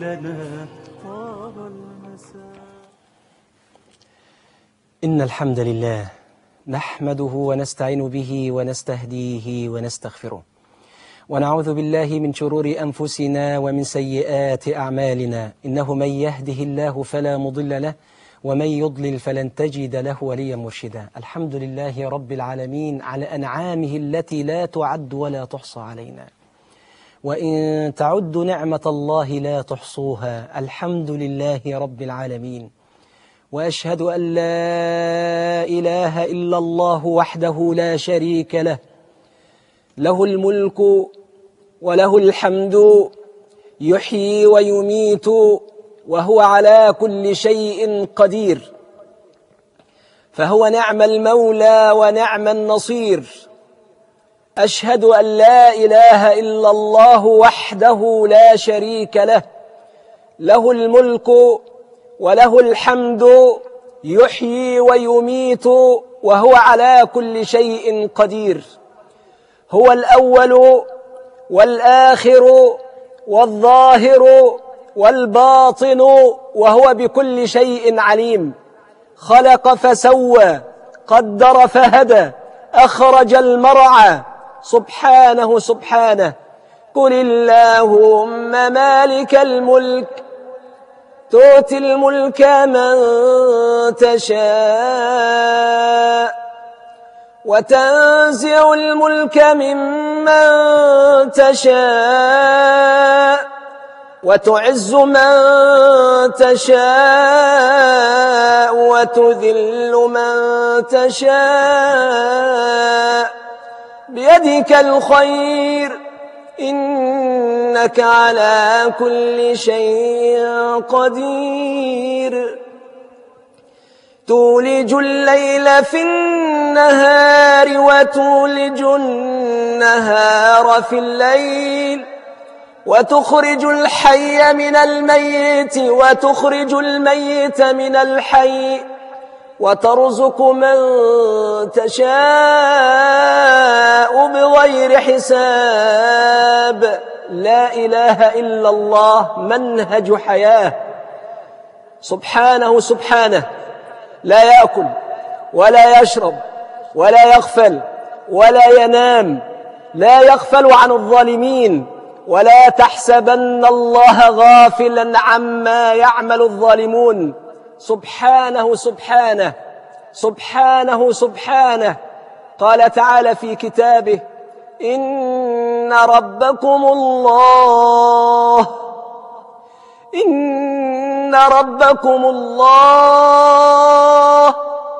لنا طاب المساء. إن الحمد لله نحمده ونستعين به ونستهديه ونستغفره، ونعوذ بالله من شرور أنفسنا ومن سيئات أعمالنا. إنه من يهده الله فلا مضل له، ومن يضلل فلن تجد له وليا مرشدا. الحمد لله رب العالمين على أنعامه التي لا تعد ولا تحصى علينا، وإن تعدوا نعمة الله لا تحصوها. الحمد لله رب العالمين، وأشهد أن لا إله إلا الله وحده لا شريك له، له الملك وله الحمد، يحيي ويميت وهو على كل شيء قدير، فهو نعم المولى ونعم النصير. أشهد أن لا إله إلا الله وحده لا شريك له، له الملك وله الحمد، يحيي ويميت وهو على كل شيء قدير. هو الأول والآخر والظاهر والباطن، وهو بكل شيء عليم. خلق فسوى، قدر فهدى، أخرج المرعى. سبحانه سبحانه. قل اللهم مالك الملك تؤتي الملك من تشاء، وتنزع الملك ممن تشاء، وتعز من تشاء، وتذل من تشاء، بيدك الخير، إنك على كل شيء قدير. تولج الليل في النهار، وتولج النهار في الليل، وتخرج الحي من الميت، وتخرج الميت من الحي، وترزق من تشاء بغير حساب. لا إله إلا الله منهج حياة. سبحانه سبحانه. لا يأكل ولا يشرب ولا يغفل ولا ينام، لا يغفل عن الظالمين، ولا تحسبن الله غافلا عما يعمل الظالمون. سبحانه سبحانه. سبحانه سبحانه. قال تعالى في كتابه: إن ربكم الله، إن ربكم الله،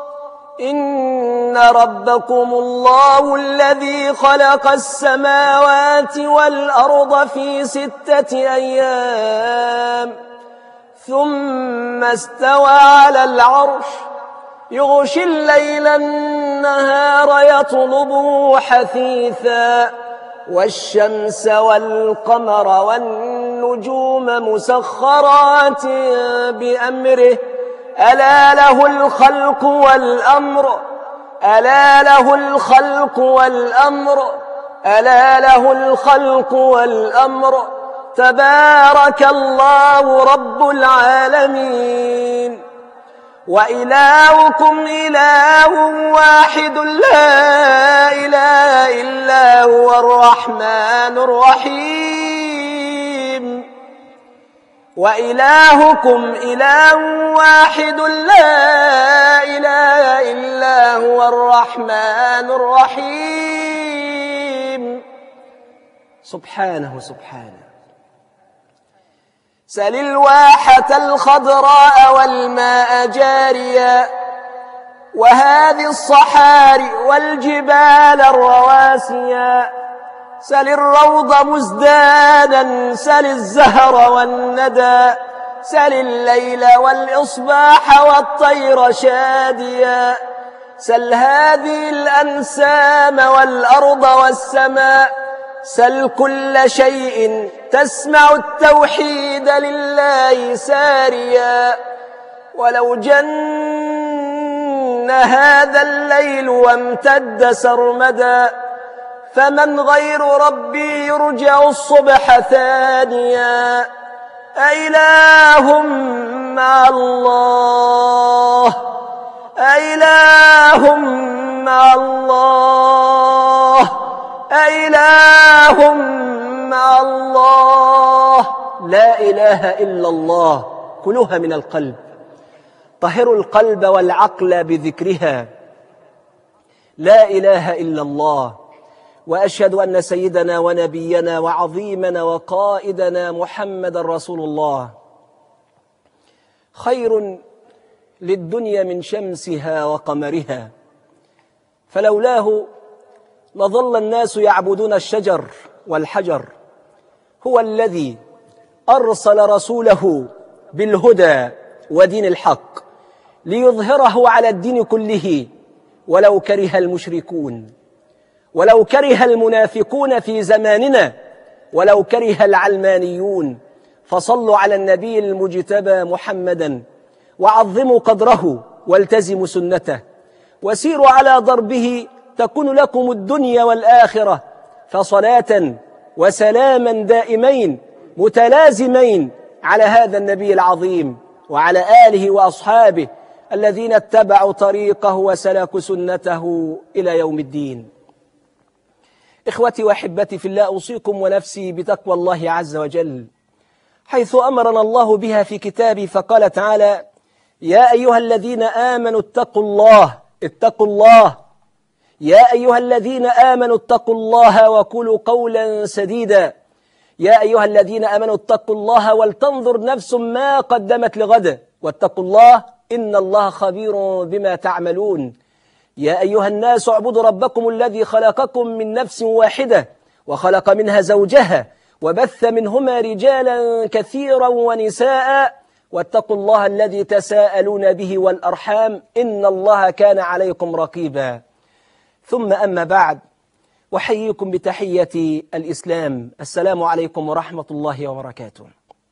إن ربكم الله الذي خلق السماوات والأرض في 6 أيام ثم استوى على العرش، يغشي الليل النهار يطلبه حثيثا، والشمس والقمر والنجوم مسخرات بأمره، ألا له الخلق والأمر، ألا له الخلق والأمر، ألا له الخلق والأمر. تبارك الله رب العالمين. وإلهكم إله واحد لا إله إلا هو الرحمن الرحيم. وإلهكم إله واحد لا إله إلا هو الرحمن الرحيم. سبحانه سبحانه. سل الواحة الخضراء والماء جاريا، وهذه الصحاري والجبال الرواسيا. سل الروض مزدانا، سل الزهر والندى، سل الليل والإصباح والطير شاديا. سل هذه الأنسام والأرض والسماء، سل كل شيء تسمع التوحيد لله ساريا. ولو جن هذا الليل وامتد سرمدا، فمن غير ربي يرجع الصبح ثانيا. أإله مع الله أإله مع الله أإله مع الله. لا إله إلا الله كلها من القلب. طهروا القلب والعقل بذكرها. لا إله إلا الله. وأشهد أن سيدنا ونبينا وعظيمنا وقائدنا محمد رسول الله خير للدنيا من شمسها وقمرها، فلولاه لظل الناس يعبدون الشجر والحجر. هو الذي أرسل رسوله بالهدى ودين الحق ليظهره على الدين كله ولو كره المشركون، ولو كره المنافقون في زماننا، ولو كره العلمانيون. فصلوا على النبي المجتبى محمدا وعظموا قدره والتزموا سنته وسيروا على ضربه تكون لكم الدنيا والآخرة. فصلاة وسلاما دائمين متلازمين على هذا النبي العظيم وعلى آله وأصحابه الذين اتبعوا طريقه وسلكوا سنته إلى يوم الدين. إخوتي وأحبتي في الله، أوصيكم ونفسي بتقوى الله عز وجل، حيث أمرنا الله بها في كتابه، فقال تعالى: يا أيها الذين آمنوا اتقوا الله. اتقوا الله يا أيها الذين آمنوا اتقوا الله وقولوا قولا سديدا. يا أيها الذين آمنوا اتقوا الله ولتنظر نفس ما قدمت لغد واتقوا الله إن الله خبير بما تعملون. يا أيها الناس اعبدوا ربكم الذي خلقكم من نفس واحدة وخلق منها زوجها وبث منهما رجالا كثيرا ونساء واتقوا الله الذي تساءلون به والأرحام إن الله كان عليكم رقيبا. ثم أما بعد، وحييكم بتحية الإسلام، السلام عليكم ورحمة الله وبركاته.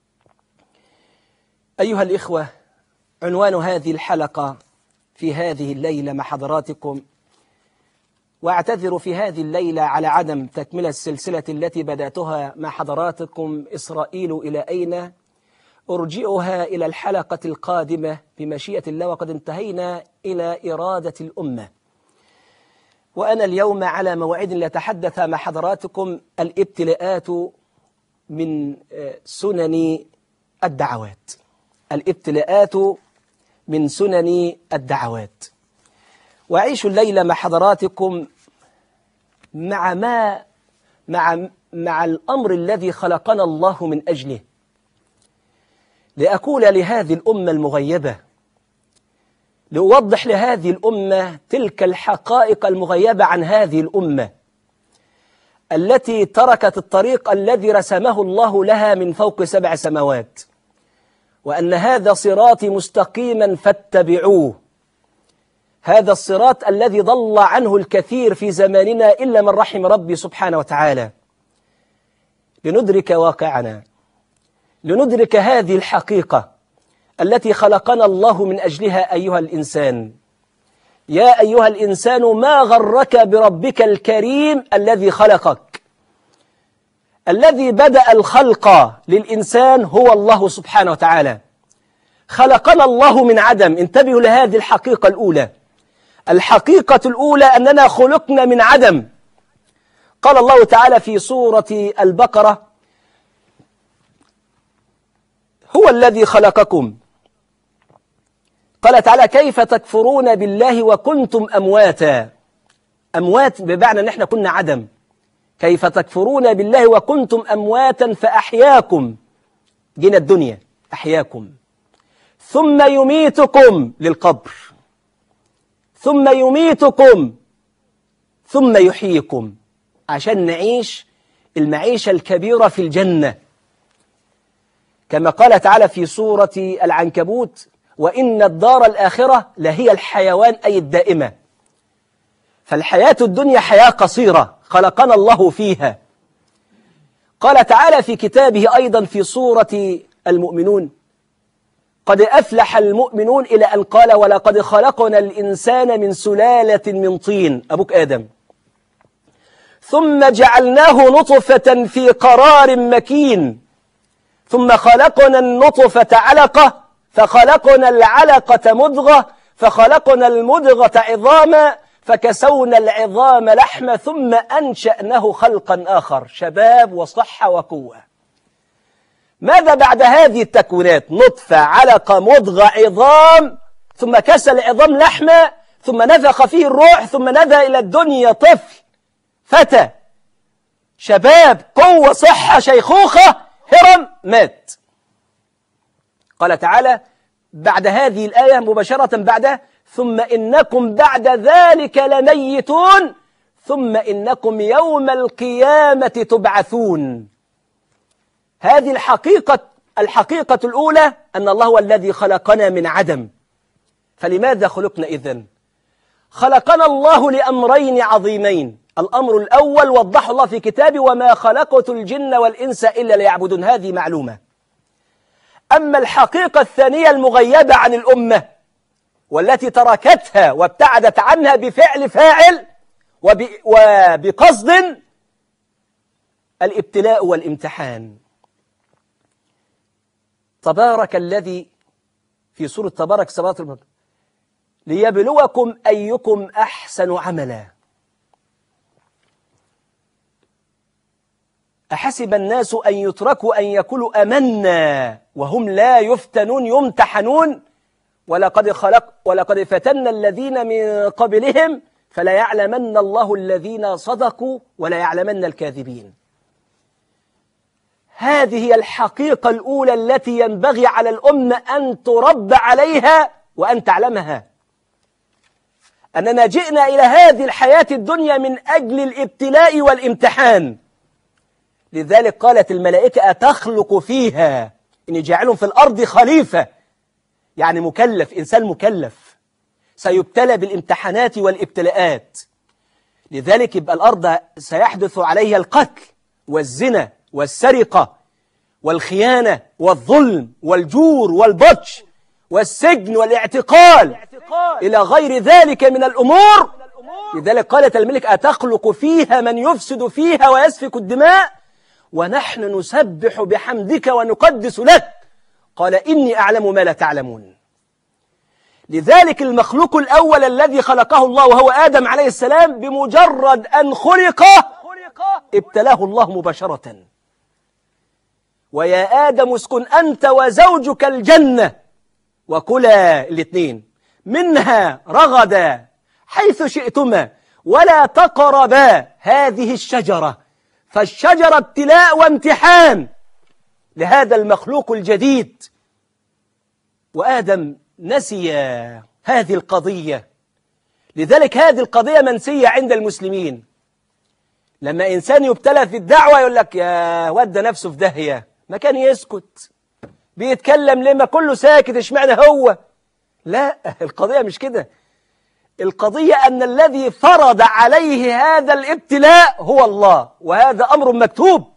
أيها الإخوة، عنوان هذه الحلقة في هذه الليلة مع حضراتكم، وأعتذر في هذه الليلة على عدم تكملة السلسلة التي بدأتها مع حضراتكم، إسرائيل إلى أين؟ أرجئها إلى الحلقة القادمة بمشيئة الله، وقد انتهينا إلى إرادة الأمة. وأنا اليوم على موعد لأتحدث مع حضراتكم الابتلاءات من سنن الدعوات. الابتلاءات من سنن الدعوات. وأعيش الليلة مع حضراتكم مع الأمر الذي خلقنا الله من أجله، لأقول لهذه الأمة المغيبة، لأوضح لهذه الأمة تلك الحقائق المغيبة عن هذه الأمة التي تركت الطريق الذي رسمه الله لها من فوق 7 سماوات، وأن هذا صراطي مستقيما فاتبعوه. هذا الصراط الذي ضل عنه الكثير في زماننا إلا من رحم ربي سبحانه وتعالى. لندرك واقعنا، لندرك هذه الحقيقة التي خلقنا الله من أجلها. أيها الإنسان، يا أيها الإنسان، ما غرك بربك الكريم الذي خلقك؟ الذي بدأ الخلق للإنسان هو الله سبحانه وتعالى. خلقنا الله من عدم. انتبهوا لهذه الحقيقة الأولى. الحقيقة الأولى أننا خلقنا من عدم. قال الله تعالى في سورة البقرة: هو الذي خلقكم. قال تعالى: كيف تكفرون بالله وكنتم أمواتا. أموات بمعنى أن احنا كنا عدم. كيف تكفرون بالله وكنتم أمواتا فأحياكم. جينا الدنيا أحياكم، ثم يميتكم للقبر، ثم يميتكم ثم يحييكم عشان نعيش المعيشة الكبيرة في الجنة، كما قال تعالى في سورة العنكبوت: وإن الدار الآخرة لهي الحيوان، أي الدائمة. فالحياة الدنيا حياة قصيرة خلقنا الله فيها. قال تعالى في كتابه أيضا في سورة المؤمنون: قد أفلح المؤمنون، إلى أن قال: ولقد خلقنا الإنسان من سلالة من طين، أبوك آدم، ثم جعلناه نطفة في قرار مكين، ثم خلقنا النطفة علقة، فخلقنا العلقة مضغة، فخلقنا المضغة عظاما، فكسونا العظام لحما، ثم أنشأناه خلقا آخر، شباب وصحة وقوة. ماذا بعد هذه التكوينات؟ نطفة، علقة، مضغة، عظام، ثم كسى العظام لحما، ثم نفخ فيه الروح، ثم نزل إلى الدنيا طفل، فتى، شباب، قوة، صحة، شيخوخة، هرم، مات. قال تعالى بعد هذه الآية مباشرة بعدها: ثم إنكم بعد ذلك لميتون ثم إنكم يوم القيامة تبعثون. هذه الحقيقة الأولى، أن الله هو الذي خلقنا من عدم. فلماذا خلقنا إذن؟ خلقنا الله لأمرين عظيمين. الأمر الأول وضح الله في كتابه: وما خلقت الجن والإنس إلا ليعبدون، هذه معلومة. أما الحقيقة الثانية المغيبة عن الأمة والتي تركتها وابتعدت عنها بفعل فاعل وبقصد، الابتلاء والامتحان. تبارك الذي في سورة تبارك سبات الملك ليبلوكم أيكم أحسن عملا. أحسب الناس أن يتركوا أن يقولوا آمنا وهم لا يفتنون يمتحنون ولقد فتنا الذين من قبلهم فلا يعلمن الله الذين صدقوا ولا يعلمن الكاذبين. هذه هي الحقيقة الأولى التي ينبغي على الأمة أن تربى عليها وأن تعلمها، أننا جئنا إلى هذه الحياة الدنيا من أجل الابتلاء والامتحان. لذلك قالت الملائكة: أتخلق فيها، إني جاعل في الأرض خليفة، يعني مكلف، إنسان مكلف سيبتلى بالامتحانات والابتلاءات. لذلك يبقى الأرض سيحدث عليها القتل والزنا والسرقة والخيانة والظلم والجور والبطش والسجن والاعتقال إلى غير ذلك من الأمور. لذلك قالت الملك: أتخلق فيها من يفسد فيها ويسفك الدماء ونحن نسبح بحمدك ونقدس لك، قال: إني أعلم ما لا تعلمون. لذلك المخلوق الأول الذي خلقه الله وهو آدم عليه السلام، بمجرد أن خلق ابتلاه الله مباشرة: ويا آدم اسكن أنت وزوجك الجنة وكلا الاثنين منها رغدا حيث شئتما ولا تقربا هذه الشجرة. فالشجرة ابتلاء وامتحان لهذا المخلوق الجديد، وآدم نسي هذه القضية. لذلك هذه القضية منسية عند المسلمين. لما إنسان يبتلى في الدعوة يقول لك: يا ودى نفسه في داهية، ما كان يسكت، بيتكلم ليه، ما كله ساكت، اشمعنى هو؟ لا، القضية مش كده. القضية أن الذي فرض عليه هذا الابتلاء هو الله، وهذا أمر مكتوب.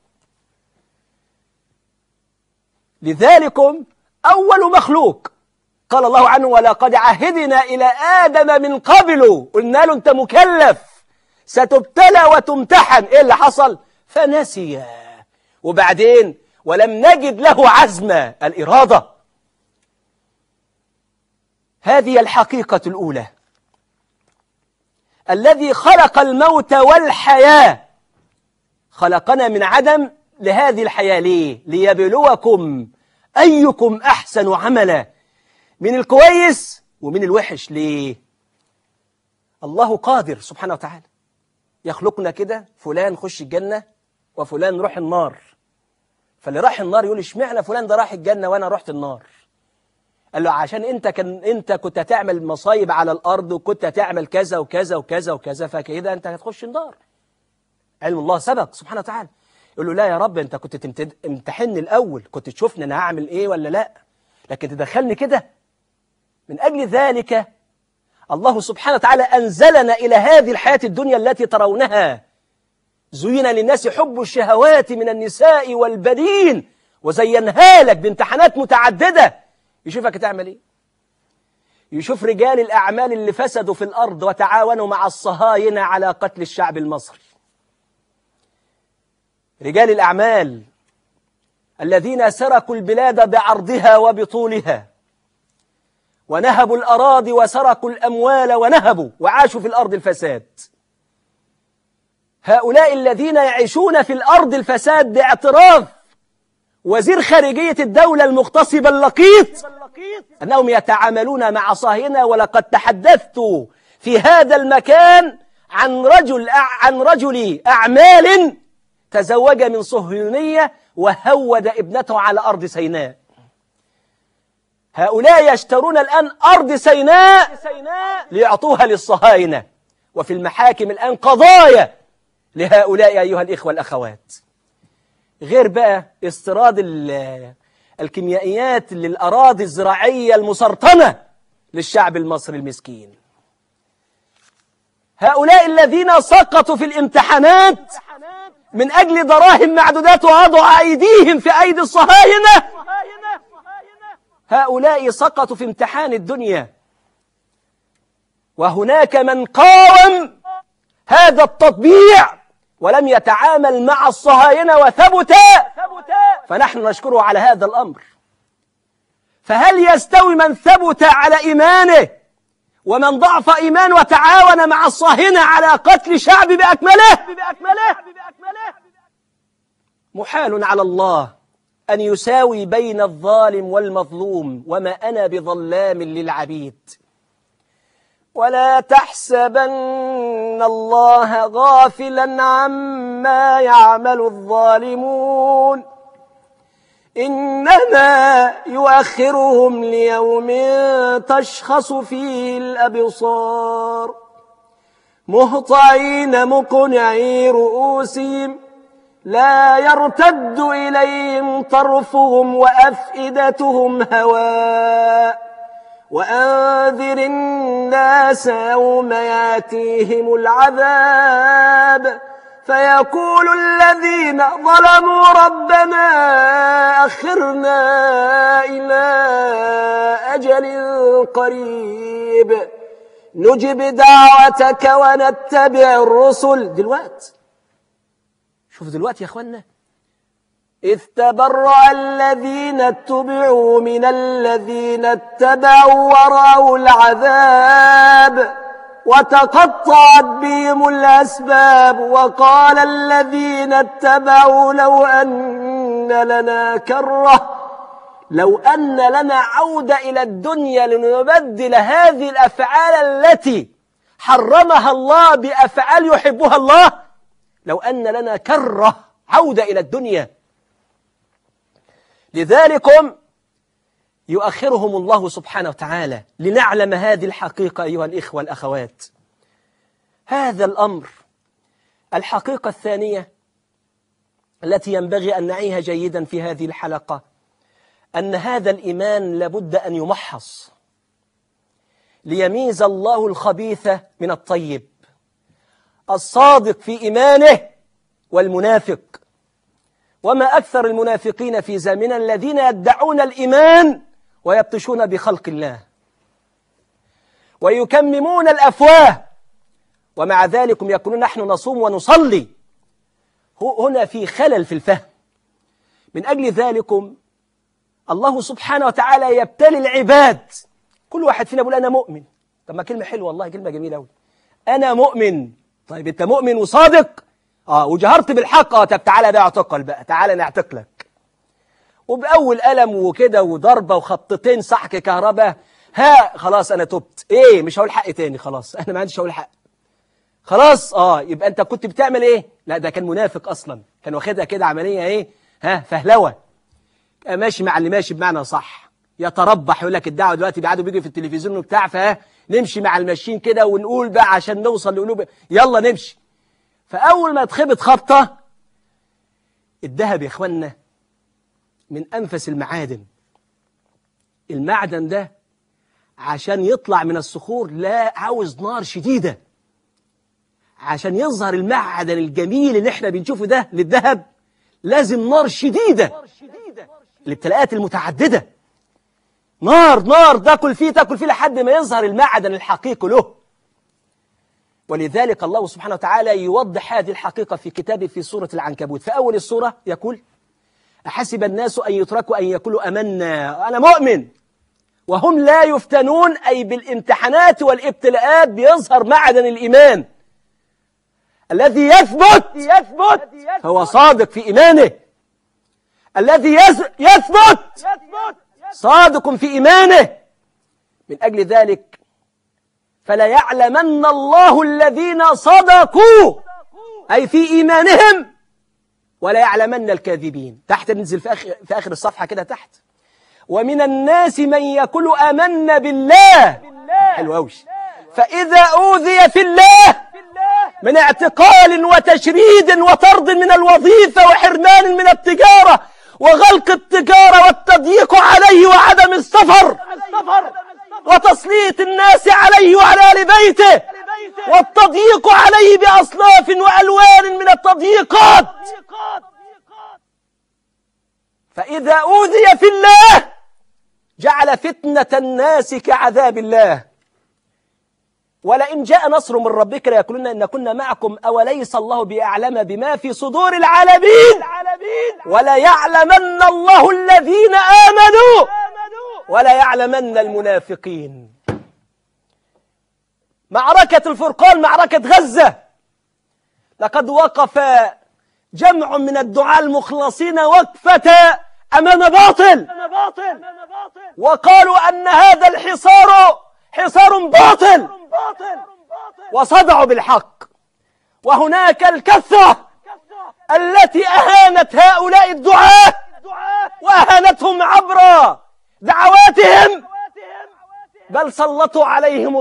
لذلك أول مخلوق قال الله عنه: ولقد عهدنا إلى آدم من قبل، قلنا له أنت مكلف ستبتلى وتمتحن. إيه اللي حصل؟ فنسي. وبعدين ولم نجد له عزما، الإرادة. هذه الحقيقة الأولى. الذي خلق الموت والحياة خلقنا من عدم لهذه الحياة. ليه؟ ليبلوكم أيكم أحسن عملا، من الكويس ومن الوحش. ليه؟ الله قادر سبحانه وتعالى يخلقنا كده، فلان خش الجنة وفلان روح النار. فاللي راح النار يقول: اشمعنى فلان ده راح الجنة وأنا رحت النار؟ قال له: عشان انت كنت هتعمل مصايب على الأرض، وكنت هتعمل كذا وكذا وكذا وكذا، فكده انت هتخش النار. علم الله سبق سبحانه وتعالى. يقول له: لا يا رب، انت كنت تمتحني الأول، كنت تشوفني انا هعمل ايه ولا لا، لكن تدخلني كده. من أجل ذلك الله سبحانه وتعالى أنزلنا إلى هذه الحياة الدنيا التي ترونها. زين للناس حب الشهوات من النساء والبنين وزينها لك بامتحانات متعددة. يشوفك تعمل ايه؟ يشوف رجال الأعمال اللي فسدوا في الأرض وتعاونوا مع الصهاينة على قتل الشعب المصري. رجال الأعمال الذين سرقوا البلاد بعرضها وبطولها، ونهبوا الأراضي وسرقوا الأموال ونهبوا وعاشوا في الأرض الفساد. هؤلاء الذين يعيشون في الأرض الفساد باعتراف وزير خارجية الدولة المغتصب اللقيط أنهم يتعاملون مع صهاينة. ولقد تحدثت في هذا المكان عن رجل أعمال تزوج من صهيونية وهود ابنته على أرض سيناء. هؤلاء يشترون الآن أرض سيناء ليعطوها للصهاينة، وفي المحاكم الآن قضايا لهؤلاء أيها الإخوة الأخوات. غير بقى استيراد الكيميائيات للأراضي الزراعية المسرطنة للشعب المصري المسكين. هؤلاء الذين سقطوا في الامتحانات من أجل دراهم معدودات ووضعوا أيديهم في أيدي الصهاينة، هؤلاء سقطوا في امتحان الدنيا. وهناك من قاوم هذا التطبيع ولم يتعامل مع الصهاينة وثبت، فنحن نشكره على هذا الأمر. فهل يستوي من ثبت على إيمانه ومن ضعف إيمانه وتعاون مع الصهاينة على قتل شعب بأكمله؟ محال على الله أن يساوي بين الظالم والمظلوم، وما أنا بظلام للعبيد. ولا تحسبن الله غافلا عما يعمل الظالمون، إنما يؤخرهم ليوم تشخص فيه الأبصار، مهطعين مقنعي رؤوسهم لا يرتد إليهم طرفهم وأفئدتهم هواء. وأنذر الناس يوم يأتيهم العذاب فيقول الذين ظلموا ربنا أخرنا إلى أجل قريب نجب دعوتك ونتبع الرسل. شوف دلوقتي يا أخوانا، إذ تبرأ الذين اتبعوا من الذين اتبعوا ورأوا العذاب وتقطعت بهم الأسباب. وقال الذين اتبعوا لو أن لنا عودة إلى الدنيا لنبدل هذه الأفعال التي حرمها الله بأفعال يحبها الله، لو أن لنا كرة عودة إلى الدنيا. لذلكم يؤخرهم الله سبحانه وتعالى لنعلم هذه الحقيقة أيها الإخوة الأخوات. هذا الأمر. الحقيقة الثانية التي ينبغي أن نعيها جيدا في هذه الحلقة أن هذا الإيمان لابد أن يمحص ليميز الله الخبيث من الطيب، الصادق في إيمانه والمنافق. وما أكثر المنافقين في زمننا الذين يدعون الإيمان ويبطشون بخلق الله ويكممون الأفواه، ومع ذلك يقولون نحن نصوم ونصلي. هنا في خلل في الفهم. من أجل ذلكم الله سبحانه وتعالى يبتلي العباد. كل واحد فينا يقول أنا مؤمن. طب ما كلمة حلوة والله، كلمة جميلة أوي. أنا مؤمن. طيب أنت مؤمن وصادق؟ وجهرت بالحق. طب تعالى بقى اعتقل بقى، تعالى نعتقلك. وبأول ألم وكده وضربة وخبطتين سحق كهرباء، خلاص أنا تبت. إيه مش هقول حق تاني، خلاص أنا ما عنديش هقول حق. خلاص يبقى أنت كنت بتعمل إيه؟ لا ده كان منافق أصلا، كان واخدها كده عملية إيه؟ فهلوة. ماشي مع اللي ماشي بمعنى صح، يتربح. يقول لك الدعوة دلوقتي بيجي في التلفزيون وبتاع، نمشي مع الماشيين كده ونقول بقى عشان نوصل لقلوب، يلا نمشي. فأول ما اتخبط خبطة، الذهب يا إخوانا من أنفس المعادن. المعدن ده عشان يطلع من الصخور لا عاوز نار شديدة. عشان يظهر المعدن الجميل اللي احنا بنشوفه ده للذهب لازم نار شديدة. الابتلاءات المتعددة، نار تاكل فيه لحد ما يظهر المعدن الحقيقي له. ولذلك الله سبحانه وتعالى يوضح هذه الحقيقة في كتابه في سورة العنكبوت. في أول السورة يقول أحسب الناس أن يتركوا أن يقولوا آمنا أنا مؤمن وهم لا يفتنون، أي بالامتحانات والابتلاءات بيظهر معدن الإيمان. الذي يثبت هو صادق في إيمانه، الذي يثبت صادق في إيمانه. من أجل ذلك فلا يعلمن الله الذين صدقوا أي في إيمانهم ولا يعلمن الكاذبين. تحت ننزل في آخر الصفحة كده تحت، ومن الناس من يقول آمنا بالله، حلو أوي، فإذا أوذي في الله من اعتقال وتشريد وطرد من الوظيفة وحرمان من التجارة وغلق التجارة والتضييق عليه وعدم السفر وتسليط الناس عليه وعلى آل بيته والتضييق عليه بأصناف وألوان من التضييقات، فإذا أوذي في الله جعل فتنة الناس كعذاب الله. ولئن جاء نصر من ربك ليقولن إن كنا معكم أوليس الله بأعلم بما في صدور العالمين ولا يعلمن الله الذين آمنوا ولا يعلمن المنافقين. معركة الفرقان، معركة غزة، لقد وقف جمع من الدعاة المخلصين وقفة أمام باطل، وقالوا أن هذا الحصار حصار باطل، وصدعوا بالحق. وهناك الكثرة التي أهانت هؤلاء الدعاة وأهانتهم عبر دعواتهم، بل سلطوا عليهم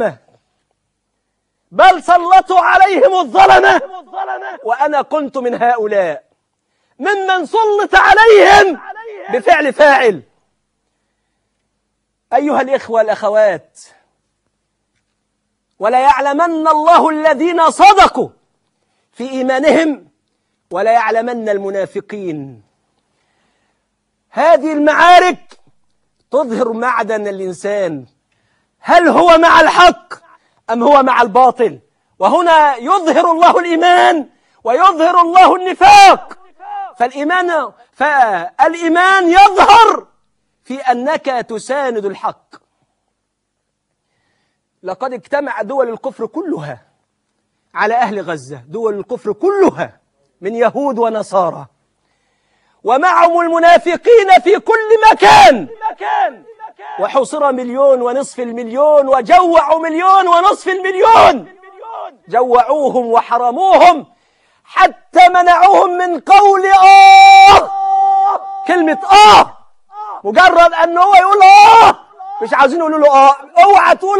الظلمة، وأنا كنت من هؤلاء ممن سلط عليهم بفعل فاعل. أيها الإخوة والأخوات، ولا يعلمن الله الذين صدقوا في إيمانهم ولا يعلمن المنافقين. هذه المعارك تظهر معدن الإنسان، هل هو مع الحق أم هو مع الباطل؟ وهنا يظهر الله الإيمان ويظهر الله النفاق. فالإيمان يظهر في أنك تساند الحق. لقد اجتمع دول الكفر كلها على أهل غزة، دول الكفر كلها من يهود ونصارى، ومعهم المنافقين في كل مكان، وحصر 1.5 مليون وجوعوا 1.5 مليون، جوعوهم وحرموهم حتى منعوهم من قول كلمة مجرد أنه هو يقول مش عاوزين يقولوا له اوعى تقول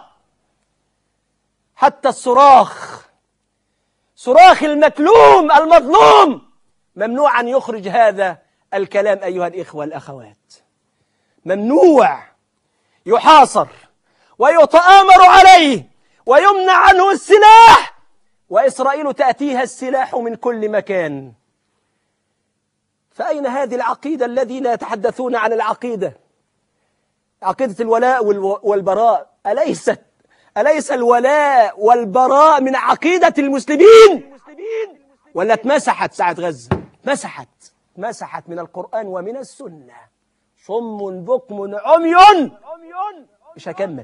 حتى صراخ المكلوم المظلوم ممنوع أن يخرج هذا الكلام. أيها الإخوة والأخوات، ممنوع، يحاصر ويتآمر عليه ويمنع عنه السلاح، وإسرائيل تأتيها السلاح من كل مكان. فأين هذه العقيدة الذين يتحدثون عن العقيدة؟ عقيدة الولاء والبراء، أليس الولاء والبراء من عقيدة المسلمين؟ ولا اتمسحت ساعة غزة؟ مسحت من القرآن ومن السنة. صم بكم عمي، مش هكمل.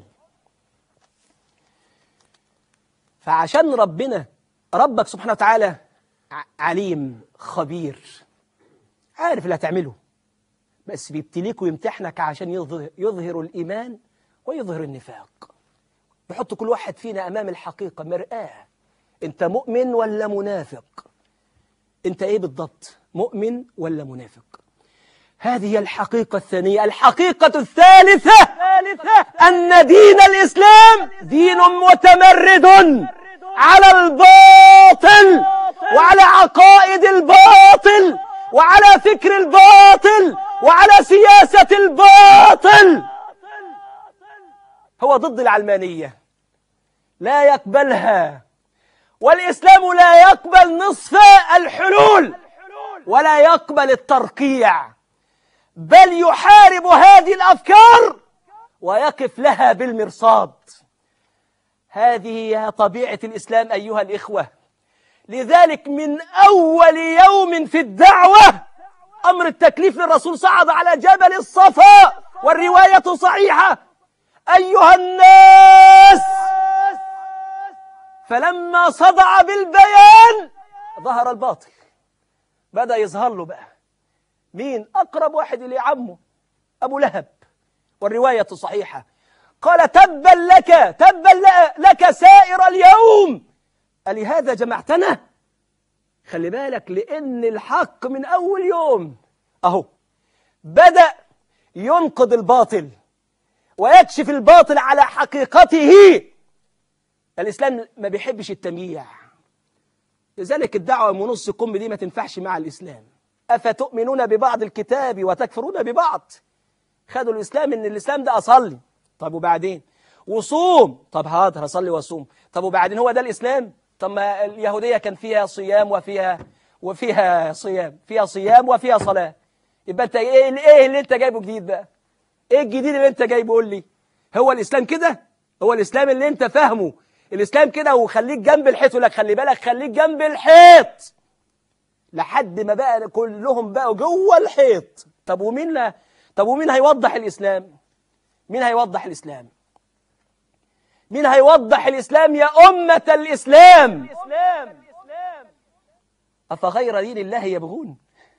فعشان ربك سبحانه وتعالى عليم خبير، عارف اللي هتعمله، بس بيبتليك ويمتحنك عشان يظهر الإيمان ويظهر النفاق. بيحط كل واحد فينا أمام الحقيقة مرآة، أنت مؤمن ولا منافق؟ أنت إيه بالضبط، مؤمن ولا منافق؟ هذه هي الحقيقة الثانية. الحقيقة الثالثة أن دين الإسلام دين متمرد على الباطل وعلى عقائد الباطل وعلى فكر الباطل وعلى سياسة الباطل. هو ضد العلمانية، لا يقبلها، والإسلام لا يقبل نصف الحلول ولا يقبل الترقيع، بل يحارب هذه الأفكار ويقف لها بالمرصاد. هذه هي طبيعة الإسلام أيها الإخوة. لذلك من أول يوم في الدعوة أمر التكليف للرسول صعد على جبل الصفا، والرواية صحيحة: أيها الناس، فلما صدع بالبيان ظهر الباطل. بدأ يظهر له بقى مين؟ أقرب واحد إليه عمه أبو لهب، والرواية صحيحة. قال: تبا لك، تبا لك سائر اليوم، ألهذا جمعتنا؟ خلي بالك، لأن الحق من أول يوم أهو بدأ ينقض الباطل ويكشف الباطل على حقيقته. الإسلام ما بيحبش التمييع، لذلك الدعوة من نص كم دي ما تنفعش مع الإسلام. أفتؤمنون ببعض الكتاب وتكفرون ببعض. خدوا الإسلام إن الإسلام ده أصلي، طب وبعدين؟ وصوم، طب حاضر هصلي وصوم، طب وبعدين؟ هو ده الإسلام؟ طب ما اليهودية كان فيها صيام وفيها صيام، فيها صيام وفيها صلاة. يبقى أنت إيه اللي أنت جايبه جديد بقى؟ إيه الجديد اللي أنت جايبه؟ قول لي. هو الإسلام كده؟ هو الإسلام اللي أنت فاهمه الإسلام كده؟ وخليك جنب الحيط، يقول لك خلي بالك، خليك جنب الحيط لحد ما بقى كلهم بقوا جوه الحيط. طب ومين هيوضح الإسلام؟ مين هيوضح الإسلام؟ مين هيوضح الإسلام يا أمة الإسلام؟ أفغير دين الله يبغون؟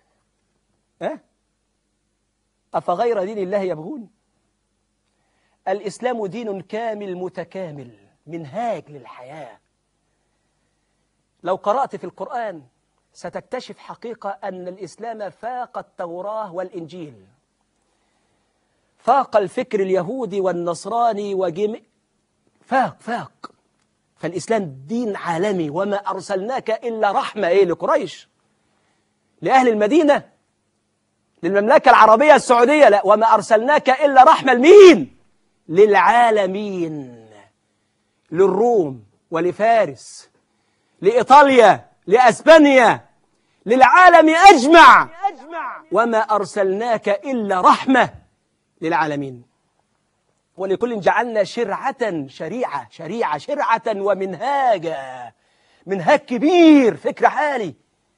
أفغير دين الله يبغون؟ الإسلام دين كامل متكامل، منهاج للحياة. لو قرأت في القرآن ستكتشف حقيقة أن الإسلام فاق التوراة والإنجيل، فاق الفكر اليهودي والنصراني فاق. فالإسلام دين عالمي. وما أرسلناك إلا رحمة لقريش، لأهل المدينة، للمملكة العربية السعودية، لا، وما أرسلناك إلا رحمة لمين؟ للعالمين، للروم ولفارس، لإيطاليا، لأسبانيا، للعالم أجمع. وما أرسلناك إلا رحمة للعالمين. ولكل جعلنا شريعة ومنهاجا. منهاج كبير، فكر عالي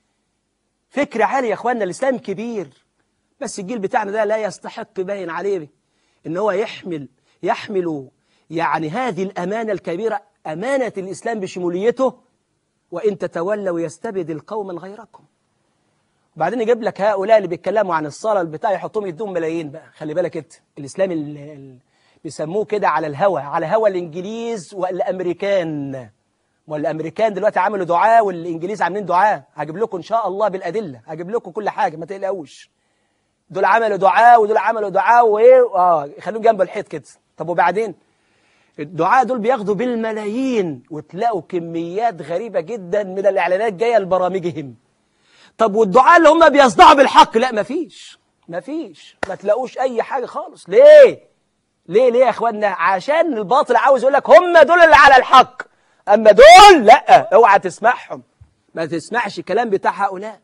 يا أخواننا. الإسلام كبير، بس الجيل بتاعنا ده لا يستحق، باين عليه إن هو يحمل يعني هذه الأمانة الكبيرة، أمانة الإسلام بشموليته، وإن تتولوا يستبدل قوما غيركم. وبعدين يجيب لك هؤلاء اللي بيتكلموا عن الصلاة البتاع، يحطوهم يدوم ملايين بقى. خلي بالك انت، الإسلام اللي بيسموه كده على هوا الإنجليز والأمريكان. والأمريكان دلوقتي عملوا دعاء، والإنجليز عاملين دعاء. هجيب لكم إن شاء الله بالأدلة، هجيب لكم كل حاجة، ما تقلقوش. دول عملوا دعاء ودول عملوا دعاء، يخلوهم جنب الحيط كده. طب وبعدين؟ الدعاء دول بياخدوا بالملايين، وتلاقوا كميات غريبة جدا من الإعلانات جاية لبرامجهم. طب والدعاء اللي هم بيصدعوا بالحق؟ لا، مفيش، ما تلاقوش أي حاجة خالص. ليه يا أخوانا؟ عشان الباطل عاوز يقول لك هم دول اللي على الحق، أما دول لا، اوعى تسمعهم، ما تسمعش الكلام بتاع هؤلاء.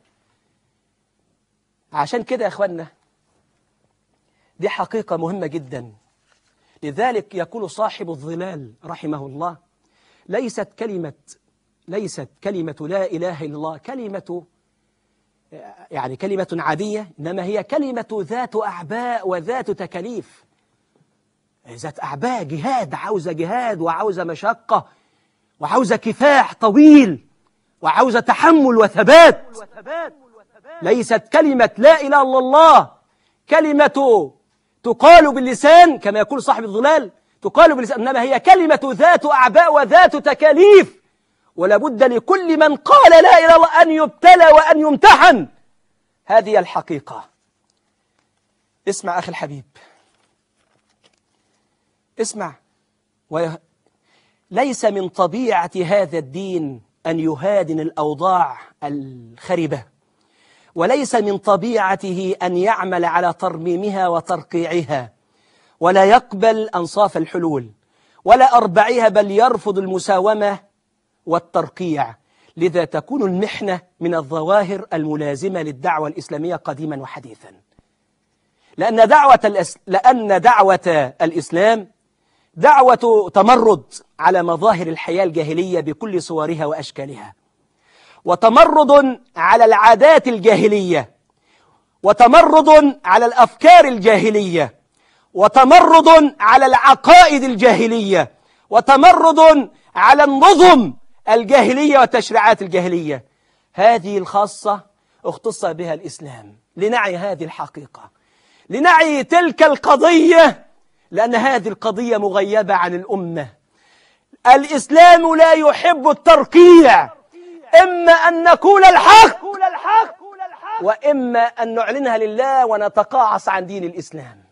عشان كده يا أخوانا، دي حقيقة مهمة جدا. لذلك يقول صاحب الظلال رحمه الله: ليست كلمة لا إله إلا الله كلمة عادية، إنما هي كلمة ذات أعباء وذات تكاليف. ذات أعباء، جهاد، عاوزة جهاد، وعاوزة مشقة، وعاوزة كفاح طويل، وعاوزة تحمل وثبات. ليست كلمة لا إله إلا الله كلمة تقال باللسان كما يقول صاحب الظلال، تقال باللسان، إنما هي كلمة ذات أعباء وذات تكاليف. ولا بد لكل من قال لا إله إلا الله أن يبتلى وأن يمتحن. هذه الحقيقة. اسمع أخي الحبيب، اسمع. ليس من طبيعة هذا الدين أن يهادن الأوضاع الخربة، وليس من طبيعته أن يعمل على ترميمها وترقيعها، ولا يقبل أنصاف الحلول ولا أربعها، بل يرفض المساومة والترقيع. لذا تكون المحنة من الظواهر الملازمة للدعوة الإسلامية قديما وحديثا، لأن دعوة الإسلام دعوة تمرد على مظاهر الحياة الجاهلية بكل صورها وأشكالها، وتمرد على العادات الجاهلية، وتمرد على الأفكار الجاهلية، وتمرد على العقائد الجاهلية، وتمرد على النظم الجاهلية والتشريعات الجاهلية. هذه الخاصة اختص بها الإسلام لنعي هذه الحقيقة، لنعي تلك القضية، لأن هذه القضية مغيبة عن الأمة. الإسلام لا يحب الترقيع، إما أن نقول الحق وإما أن نعلنها لله ونتقاعس عن دين الإسلام.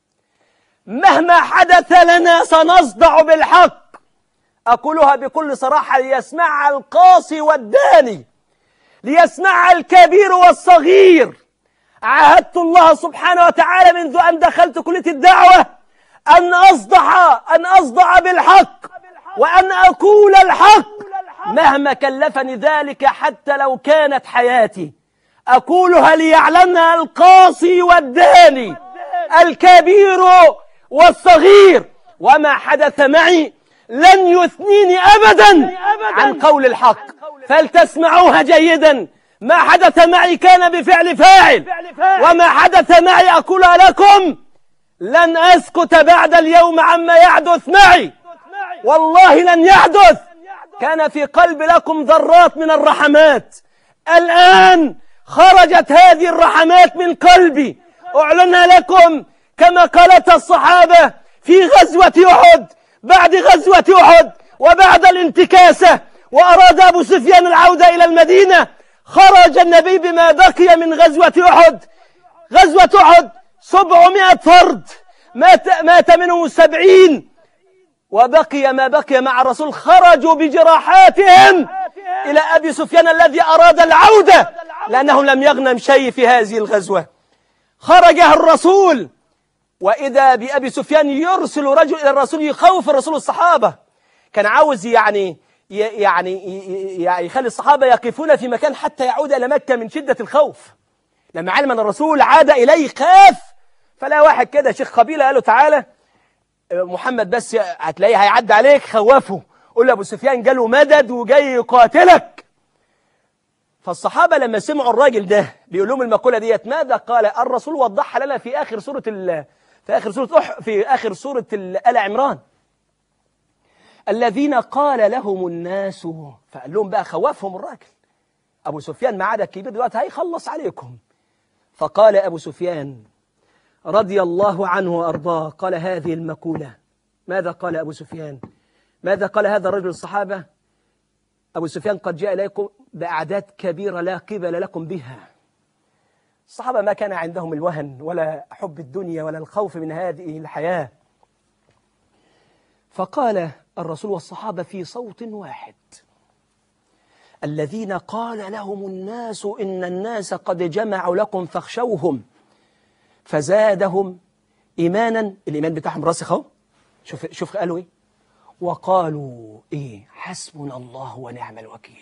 مهما حدث لنا سنصدع بالحق، أقولها بكل صراحة ليسمعها القاصي والداني، ليسمعها الكبير والصغير. عاهدت الله سبحانه وتعالى منذ أن دخلت كلية الدعوة أن أصدع بالحق وأن أقول الحق مهما كلفني ذلك، حتى لو كانت حياتي. أقولها ليعلمها القاصي والداني، الكبير والصغير. وما حدث معي لن يثنيني أبدا عن قول الحق، فلتسمعوها جيدا. ما حدث معي كان بفعل فاعل، وما حدث معي أقولها لكم لن أسكت بعد اليوم عما يحدث معي، والله لن يحدث. كان في قلب لكم ذرات من الرحمات، الآن خرجت هذه الرحمات من قلبي، أعلنها لكم كما قالت الصحابة في غزوة أحد. بعد غزوة أحد وبعد الانتكاسة وأراد أبو سفيان العودة إلى المدينة، خرج النبي بما بقي من غزوة أحد. غزوة أحد 700 فرد، مات منهم 70، وبقي ما بقي مع الرسول. خرجوا بجراحاتهم إلى أبي سفيان الذي أراد العودة، لأنهم لم يغنم شيء في هذه الغزوة. خرج الرسول وإذا بأبي سفيان يرسل رجل إلى الرسول يخوف الرسول الصحابة. كان عاوز يعني يخلي الصحابة يقفون في مكان حتى يعود إلى مكة من شدة الخوف. لما علم أن الرسول عاد إليه خاف. فلا واحد كده شيخ قبيلة قال له تعالى محمد بس هتلاقيه هيعدي عليك، خوفه، قول له أبو سفيان جاله مدد وجاي يقاتلك. فالصحابة لما سمعوا الراجل ده بيقول لهم المقولة ديت ماذا قال؟ الرسول وضحها لنا في آخر سورة آل عمران، الذين قال لهم الناس. فقال لهم بقى، خوفهم الراجل، أبو سفيان معاد كبير دلوقتي هيخلص عليكم. فقال أبو سفيان رضي الله عنه وأرضاه، قال هذه المقولة. ماذا قال أبو سفيان؟ ماذا قال هذا الرجل الصحابة؟ أبو سفيان قد جاء إليكم بأعداد كبيرة لا قبل لكم بها. الصحابة ما كان عندهم الوهن ولا حب الدنيا ولا الخوف من هذه الحياة. فقال الرسول والصحابة في صوت واحد، الذين قال لهم الناس إن الناس قد جمعوا لكم فاخشوهم فزادهم إيمانا. الإيمان بتاعهم راسخ اهو. شوف قالوا إيه؟ وقالوا إيه؟ حسبنا الله ونعم الوكيل.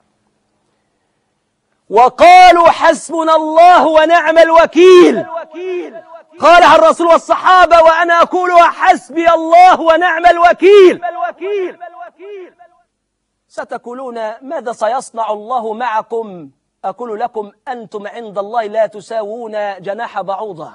وقالوا حسبنا الله ونعم الوكيل. قالها الرسول والصحابة وأنا أقولها حسبي الله ونعم الوكيل. ستقولون ماذا سيصنع الله معكم؟ أقول لكم أنتم عند الله لا تساوون جناح بعوضة،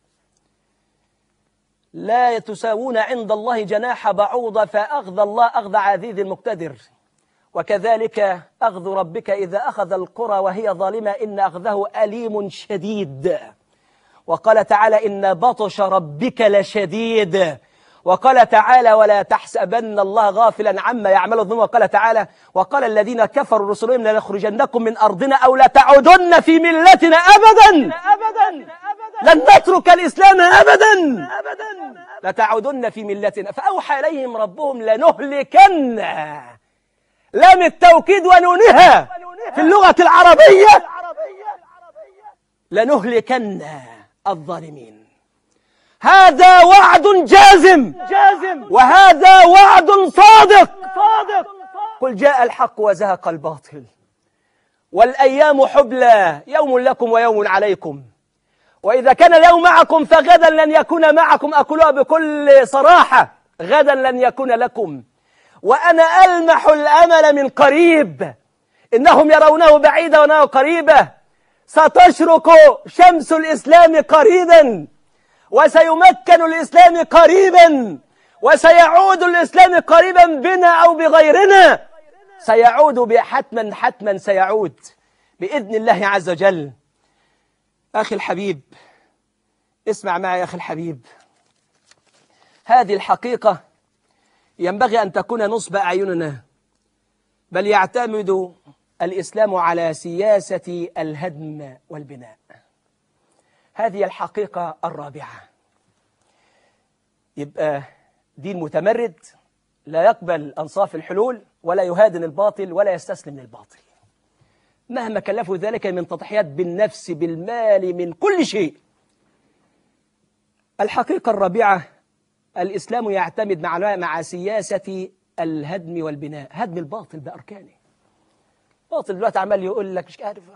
لا تساوون عند الله جناح بعوضة، فأخذ الله أخذ عزيز مقتدر، وكذلك أخذ ربك إذا أخذ القرى وهي ظالمة إن أخذه أليم شديد. وقال تعالى إن بطش ربك لشديد. وقال تعالى ولا تحسبن الله غافلا عما يعمل الظالمون. وقال تعالى وقال الذين كفروا رسلهم لنخرجنكم من أرضنا أو لتعودن في ملتنا أبدا لن نترك الإسلام أبدا لتعودن في ملتنا. فأوحى إليهم ربهم لنهلكن، لام التوكيد ونونها في اللغة العربية، لنهلكن الظالمين. هذا وعد جازم وهذا وعد صادق. قل جاء الحق وزهق الباطل والأيام حبلى، يوم لكم ويوم عليكم، وإذا كان اليوم معكم فغدا لن يكون معكم. أقولها بكل صراحة، غدا لن يكون لكم. وأنا ألمح الأمل من قريب، إنهم يرونه بعيدا ونراه قريبا. ستشرق شمس الإسلام قريبا، وسيمكن الإسلام قريبا، وسيعود الإسلام قريبا بنا أو بغيرنا، سيعود حتما حتما سيعود بإذن الله عز وجل. أخي الحبيب، اسمع معي يا أخي الحبيب، هذه الحقيقة ينبغي أن تكون نصب أعيننا، بل يعتمد الإسلام على سياسة الهدم والبناء. هذه الحقيقة الرابعة. يبقى دين متمرد لا يقبل أنصاف الحلول، ولا يهادن الباطل، ولا يستسلم للباطل مهما كلفه ذلك من تضحيات بالنفس بالمال من كل شيء. الحقيقة الرابعة، الإسلام يعتمد مع سياسة الهدم والبناء، هدم الباطل بأركانه. باطل دلوقتي عمال يقول لك مش عارف،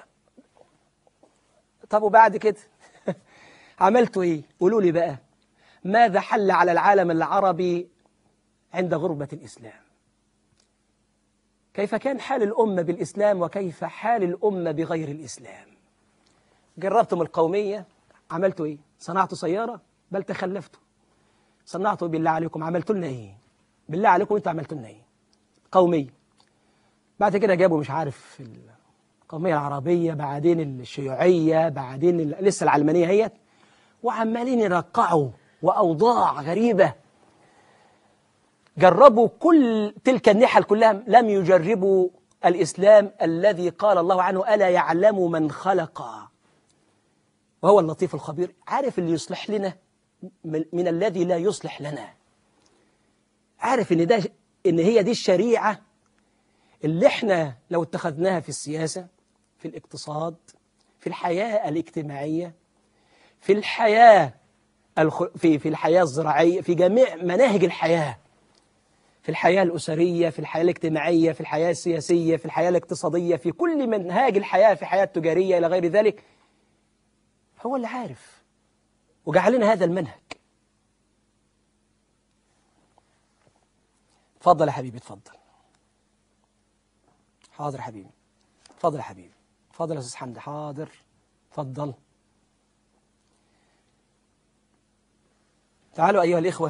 طب وبعد كده عملتوا ايه؟ قولوا لي بقى، ماذا حل على العالم العربي عند غربة الإسلام؟ كيف كان حال الأمة بالإسلام وكيف حال الأمة بغير الإسلام؟ جربتم القومية، عملتوا ايه؟ صنعتوا سيارة؟ بل تخلفتوا. صنعتوا بالله عليكم، عملتوا لنا ايه؟ بالله عليكم انتوا عملتوا لنا ايه؟ قومية، بعد كده جابوا مش عارف القومية العربية، بعدين الشيوعية، بعدين لسه العلمانية هي، وعمالين يرقعوا وأوضاع غريبة. جربوا كل تلك النحل كلها، لم يجربوا الإسلام الذي قال الله عنه ألا يعلم من خلق وهو اللطيف الخبير. عارف اللي يصلح لنا من الذي لا يصلح لنا، عارف إن هي دي الشريعة اللي احنا لو اتخذناها في السياسة، في الاقتصاد، في الحياة الاجتماعية، في الحياة في الحياة الزراعية، في جميع مناهج الحياة، في الحياة الأسرية، في الحياة الاجتماعية، في الحياة السياسية، في الحياة الاقتصادية، في كل منهاج الحياة، في الحياة التجارية إلى غير ذلك، هو اللي عارف وجعل لنا هذا المنهج. اتفضل يا حبيبي، اتفضل. حاضر حبيبي، اتفضل يا حبيبي، اتفضل يا أستاذ حمدي، حاضر، اتفضل. تعالوا أيها الإخوة،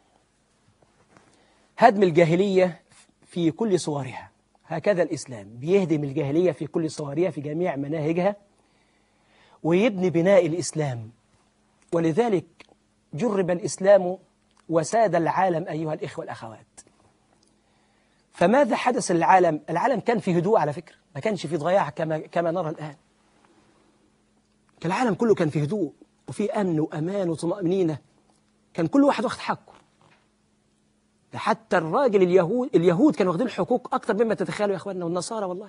هدم الجاهلية في كل صورها، هكذا الإسلام بيهدم الجاهلية في كل صورها في جميع مناهجها، ويبني بناء الإسلام. ولذلك جرب الإسلام وساد العالم أيها الإخوة والأخوات. فماذا حدث للعالم؟ العالم كان في هدوء على فكرة، ما كانش في ضياع كما نرى الآن. العالم كله كان في هدوء وفي أمن وأمان وطمأنينة، كان كل واحد واخد حقه. حتى الراجل اليهود كانوا واخدين حقوق أكثر مما تتخيلوا يا أخواننا، والنصارى والله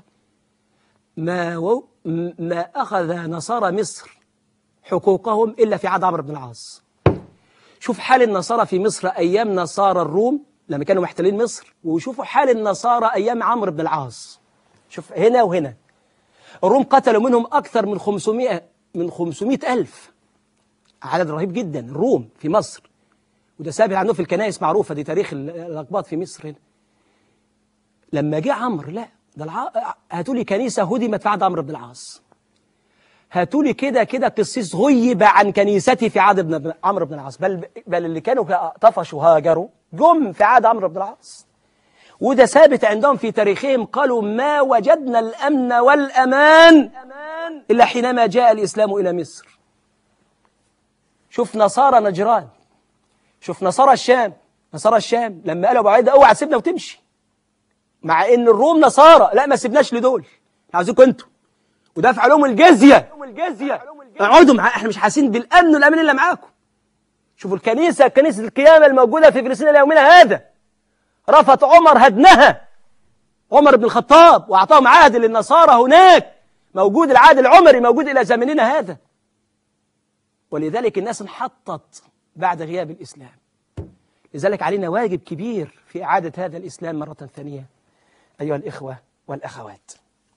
ما أخذ نصارى مصر حقوقهم إلا في عهد عمرو بن العاص. شوف حال النصارى في مصر أيام نصارى الروم لما كانوا محتلين مصر، وشوفوا حال النصارى أيام عمرو بن العاص. شوف هنا وهنا، الروم قتلوا منهم أكثر من 500 ألف، عدد رهيب جدا الروم في مصر، وده ثابت عنه في الكنائس معروفة، دي تاريخ الأقباط في مصر هنا. لما جه عمرو، لا ده هاتوا لي كنيسة هدمت في عهد عمرو بن العاص، هاتوا لي كده قسيس غيب عن كنيسته في عهد عمرو بن العاص، بل اللي كانوا طفشوا هاجروا جم في عهد عمرو بن العاص، وده ثابت عندهم في تاريخهم، قالوا ما وجدنا الأمن والأمان إلا حينما جاء الإسلام إلى مصر. شوف نصارى نجران، شوف نصارى الشام لما قالوا أبو عبيدة اوعى تسيبنا وتمشي، مع ان الروم نصارى، لا ما سيبناش لدول، عاوزينكم انتوا، ودافع لهم الجزية، اقعدوا احنا مش حاسين بالامن والامان الا معاكم. شوفوا كنيسة القيامة الموجودة في فلسطين الى يومنا هذا، رفض عمر هدمها، عمر بن الخطاب، واعطاهم عهد للنصارى هناك، موجود العهد العمري موجود الى زمننا هذا. ولذلك الناس انحطت بعد غياب الإسلام. لذلك علينا واجب كبير في إعادة هذا الإسلام مرة ثانية أيها الإخوة والأخوات.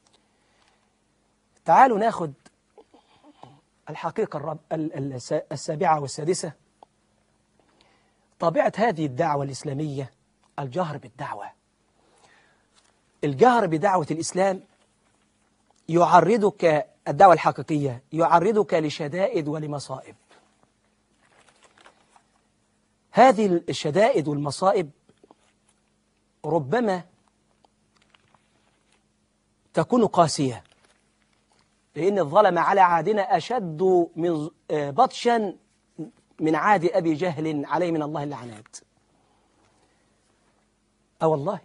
تعالوا ناخد الحقيقة السابعة والسادسة. طبيعة هذه الدعوة الإسلامية الجهر بالدعوة، الجهر بدعوة الإسلام يعرضك الدعوة الحقيقية يعرضك لشدائد ولمصائب. هذه الشدائد والمصائب ربما تكون قاسية، لأن الظلم على عادنا أشد من بطشا من عاد أبي جهل عليه من الله اللعنات. والله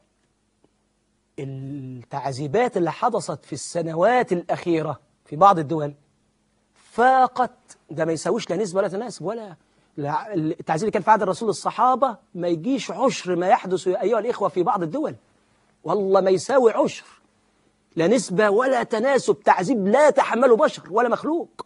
التعذيبات اللي حدثت في السنوات الأخيرة في بعض الدول فاقت، ده ما يساويش لا نسبة ولا تناسب، ولا التعذيب اللي كان في عهد الرسول الصحابة ما يجيش عشر ما يحدث أيها الإخوة في بعض الدول، والله ما يساوي عشر، لا نسبة ولا تناسب، تعذيب لا تحمله بشر ولا مخلوق.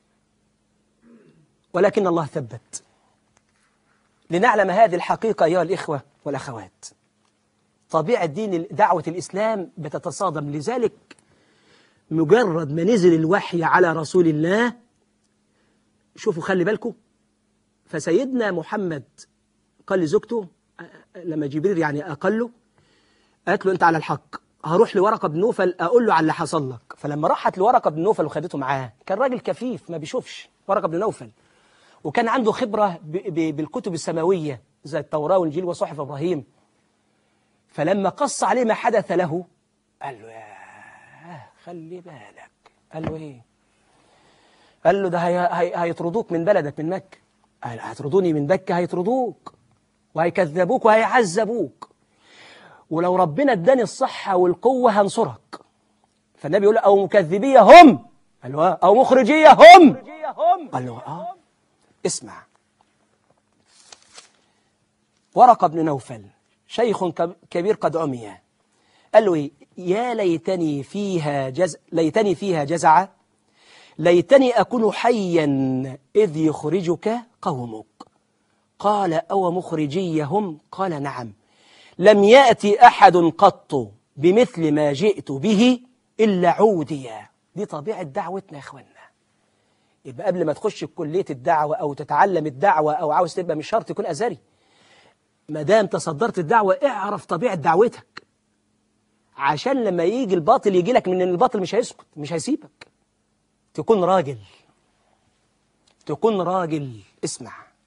ولكن الله ثبت لنعلم هذه الحقيقة أيها الإخوة والأخوات. طبيعة دين دعوة الإسلام بتتصادم، لذلك مجرد ما نزل الوحي على رسول الله، شوفوا خلي بالكم، فسيدنا محمد قال لزوجته لما جبريل يعني أقله، قالت له أنت على الحق، هروح لورقة بن نوفل أقول له على اللي حصل لك. فلما راحت لورقة بن نوفل وخدته معاه، كان راجل كفيف ما بيشوفش ورقة بن نوفل، وكان عنده خبرة بالكتب السماوية زي التوراة والإنجيل وصحف إبراهيم. فلما قص عليه ما حدث له قال له يا خلي بالك. قال له ايه؟ قال له ده هيطردوك من بلدك من مكة. قال هيطردوني من مكة؟ هيطردوك وهيكذبوك وهيعذبوك، ولو ربنا اداني الصحة والقوة هنصرك. فالنبي يقول له أو مكذبية هم، قال له أو مخرجية هم، قال له اسمع. ورقة بن نوفل شيخ كبير قد عمي، قال له يا ليتني فيها جزعا، ليتني أكون حيا إذ يخرجك قومك. قال أو مخرجيهم؟ قال نعم. لم يأتي أحد قط بمثل ما جئت به إلا عوديا. دي طبيعة دعوتنا يا إخوانا. يبقى قبل ما تخش كلية الدعوة أو تتعلم الدعوة أو عاوز تبقى مش شرط تكون أزهري، ما دام تصدرت الدعوة اعرف طبيعة دعوتك، عشان لما يجي الباطل يجي لك من الباطل مش هيسكت، مش هيسيبك. تكون راجل، تكون راجل. اسمع،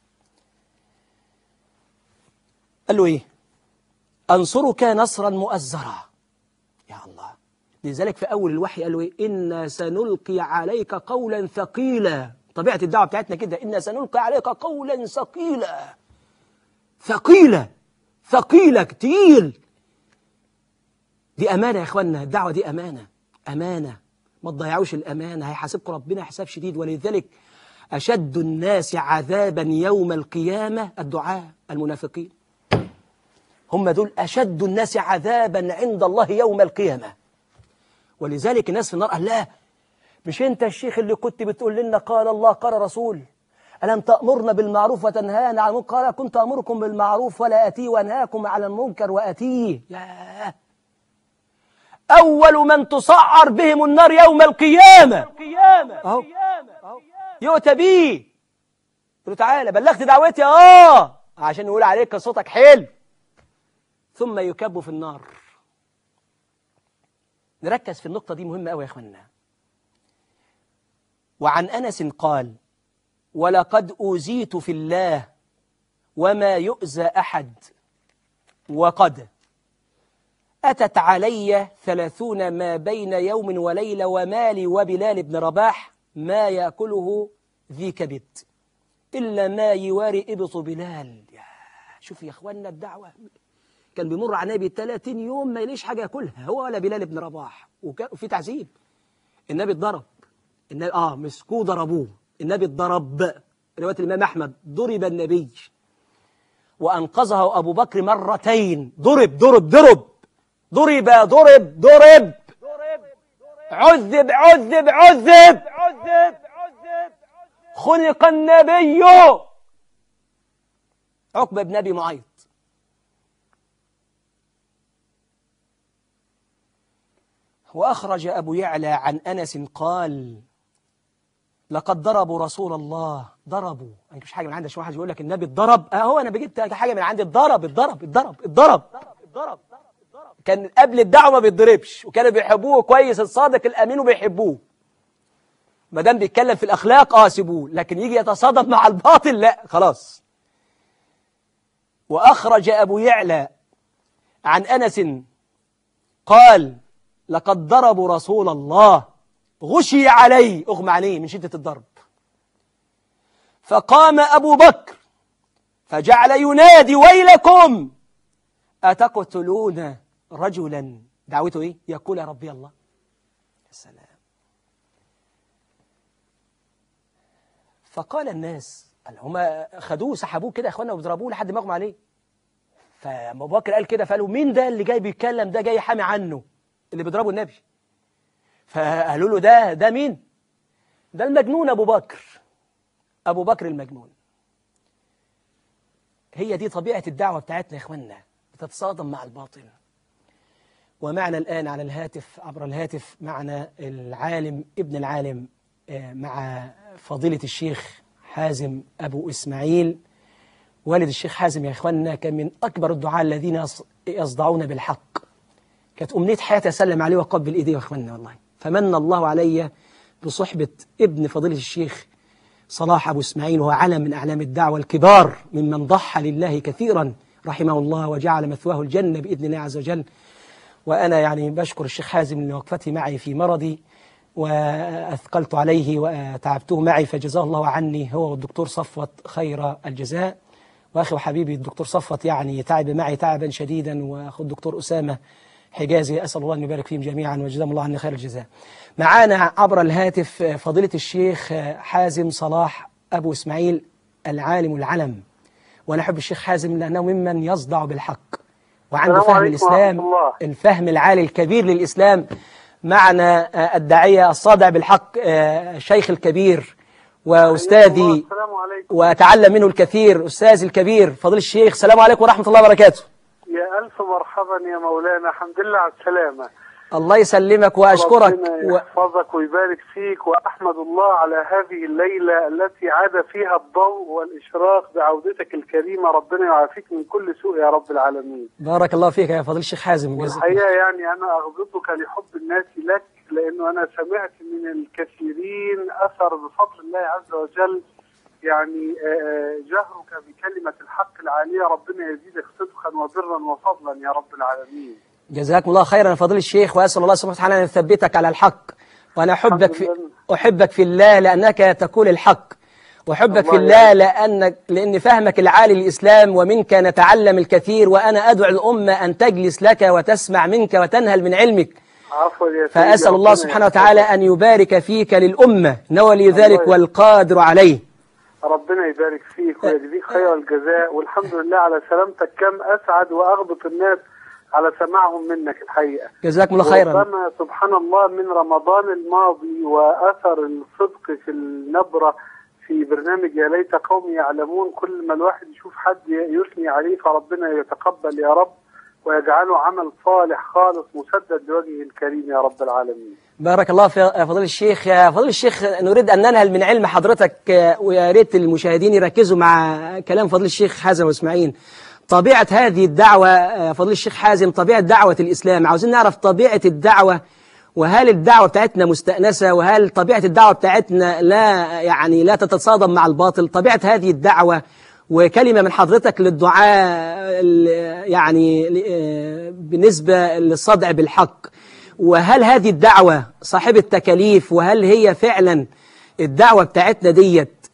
قال له ايه؟ أنصرك نصرا مؤزرا. يا الله، لذلك في أول الوحي قال له ايه؟ إنا سنلقي عليك قولا ثقيلا. طبيعة الدعوة بتاعتنا كده، إنا سنلقي عليك قولا ثقيلا. ثقيلة، ثقيلة تقيل. دي أمانة يا إخوانا، الدعوة دي أمانة، أمانة، ما تضيعوش الأمانة، هيحاسبكم ربنا حساب شديد. ولذلك أشد الناس عذابا يوم القيامة الدعاة المنافقين، هم دول أشد الناس عذابا عند الله يوم القيامة. ولذلك الناس في النار قال لا، مش أنت الشيخ اللي كنت بتقول لنا قال الله قال رسول، ألم تأمرنا بالمعروف وتنهانا عن المنكر؟ قال كنت أمركم بالمعروف ولا أتيه، وأنهاكم على المنكر وأتيه. ياه، أول من تصعر بهم النار يوم القيامة أهو يؤتى بيه، يقول له تعالى بلغت دعوتي عشان يقول عليك صوتك حلو، ثم يكب في النار. نركز في النقطة دي، مهمة أوي يا إخواننا. وعن أنس قال ولقد أوذيت في الله وما يؤذى أحد، وقد أتت علي 30 ما بين يوم وليلة، ومالي وبلال بن رباح ما يأكله ذي كبد إلا ما يواري إبط بلال. شوف يا أخوانا الدعوة، كان بيمر على النبي 30 يوم ما يليش حاجة يأكلها هو ولا بلال بن رباح، وفي تعذيب. النبي اتضرب، النبي مسكوه ضربوه، النبي اتضرب. رواية الإمام أحمد ضرب النبي وأنقذه أبو بكر مرتين. ضرب ضرب ضرب ضرب ضرب ضرب، عذب عذب عذب، خلق النبي. عقبة بن أبي معيط وأخرج أبو يعلى عن أنس قال لقد ضربوا رسول الله. ضربوا، يعني مش حاجة من عندي، عشان واحد يقول لك النبي اتضرب، هو أنا بجيب حاجة من عندي. اتضرب اتضرب اتضرب اتضرب اتضرب كان قبل الدعوة ما بيتضربش، وكانوا بيحبوه كويس، الصادق الأمين وبيحبوه. ما دام بيتكلم في الأخلاق سيبوه، لكن يجي يتصادم مع الباطل لا خلاص. وأخرج أبو يعلى عن أنس قال: لقد ضربوا رسول الله، غشي عليه، أغمى عليه من شدة الضرب، فقام أبو بكر فجعل ينادي: ويلكم أتقتلون رجلا، دعوته إيه؟ يقول يا ربي الله. السلام. فقال الناس، هم خدوه سحبوه كده يا اخوانا وضربوه لحد ما اغمى عليه. فابو بكر قال كده، فقالوا: مين ده اللي جاي بيتكلم؟ ده جاي حامي عنه اللي بيضربه النبي. فقالوا له: ده مين؟ ده المجنون ابو بكر، ابو بكر المجنون. هي دي طبيعة الدعوة بتاعتنا يا اخوانا، بتتصادم مع الباطل. ومعنا الآن على الهاتف، عبر الهاتف معنا العالم ابن العالم، مع فضيلة الشيخ حازم أبو إسماعيل، والد الشيخ حازم يا إخواننا كان من أكبر الدعاة الذين يصدعون بالحق. كانت أمنية حياتي أسلم عليه وأقبل إيديه يا إخواننا والله. فمن الله علي بصحبة ابن فضيلة الشيخ صلاح أبو إسماعيل، وهو علم من أعلام الدعوة الكبار، ممن ضحى لله كثيرا رحمه الله وجعل مثواه الجنة بإذن الله عز وجل. وأنا يعني بشكر الشيخ حازم لوقفته معي في مرضي، وأثقلت عليه وتعبته معي، فجزاه الله عني هو والدكتور صفوت خير الجزاء. وأخي وحبيبي الدكتور صفوت يعني تعب معي تعبا شديدا، وأخو الدكتور أسامة حجازي، أسأل الله أن يبارك فيهم جميعا وجزاهم الله عني خير الجزاء. معانا عبر الهاتف فضيلة الشيخ حازم صلاح أبو إسماعيل العالم العلم. وأنا أحب الشيخ حازم لأنه ممن يصدع بالحق وعنده فهم الإسلام، الفهم العالي الكبير للإسلام. معنا الداعية الصادع بالحق الشيخ الكبير وأستاذي وأتعلم منه الكثير، أستاذ الكبير فضيل الشيخ. السلام عليكم ورحمة الله وبركاته. يا ألف مرحبا يا مولانا، الحمد لله على السلامة. الله يسلمك وأشكرك ربنا يحفظك ويبارك فيك، وأحمد الله على هذه الليلة التي عاد فيها الضوء والإشراق بعودتك الكريمة. ربنا يعافيك من كل سوء يا رب العالمين. بارك الله فيك يا فضيل الشيخ حازم. والحقيقة يعني أنا أغضبك لحب الناس لك، لأنه أنا سمعت من الكثيرين أثر بفضل الله عز وجل يعني جهرك بكلمة الحق العالية. ربنا يزيدك صدقا وبرا وفضلا يا رب العالمين. جزاكم الله خيرا يا فضيل الشيخ، وأسأل الله سبحانه وتعالى أن يثبتك على الحق. وأنا أحبك في الله لأنك تقول الحق، وأحبك في الله لأن فهمك العالي للإسلام، ومنك نتعلم الكثير. وأنا أدعو الأمة أن تجلس لك وتسمع منك وتنهل من علمك. فأسأل الله سبحانه وتعالى أن يبارك فيك للأمة، إنه ولي ذلك والقادر عليه. ربنا يبارك فيك ويجزيك خير الجزاء، والحمد لله على سلامتك. كم أسعد وأغبط الناس على سماعهم منك الحقيقة. جزاكم الله خيرا. ربما سبحان الله من رمضان الماضي وأثر الصدق في النبرة في برنامج يا ليت قومي يعلمون، كل ما الواحد يشوف حد يثني عليه فربنا يتقبل يا رب ويجعله عمل صالح خالص مسدد لوجهه الكريم يا رب العالمين. بارك الله في فضيل الشيخ. يا فضيل الشيخ نريد أن ننهل من علم حضرتك، ويا ريت المشاهدين يركزوا مع كلام فضيل الشيخ حازم وإسماعيل. طبيعة هذه الدعوة فضيل الشيخ حازم، طبيعة دعوة الإسلام، عاوزين نعرف طبيعة الدعوة، وهل الدعوة بتاعتنا مستأنسة، وهل طبيعة الدعوة بتاعتنا لا تتصادم مع الباطل. طبيعة هذه الدعوة، وكلمة من حضرتك للدعاء يعني بالنسبة للصدع بالحق. وهل هذه الدعوة صاحبة تكاليف، وهل هي فعلا الدعوة بتاعتنا ديت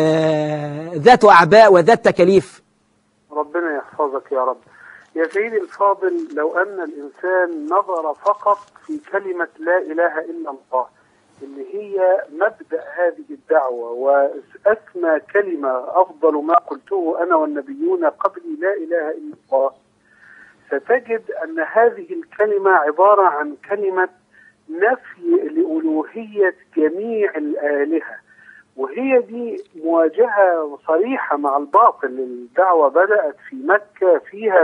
ذات أعباء وذات تكاليف؟ ربنا يحفظك يا رب. يا سيدي الفاضل، لو أن الإنسان نظر فقط في كلمة لا إله إلا الله اللي هي مبدأ هذه الدعوة وأسمى كلمة أفضل ما قلته أنا والنبيون قبلي لا إله إلا الله، ستجد أن هذه الكلمة عبارة عن كلمة نفي لألوهية جميع الآلهة، وهي دي مواجهة صريحة مع الباطل. الدعوة بدأت في مكة، فيها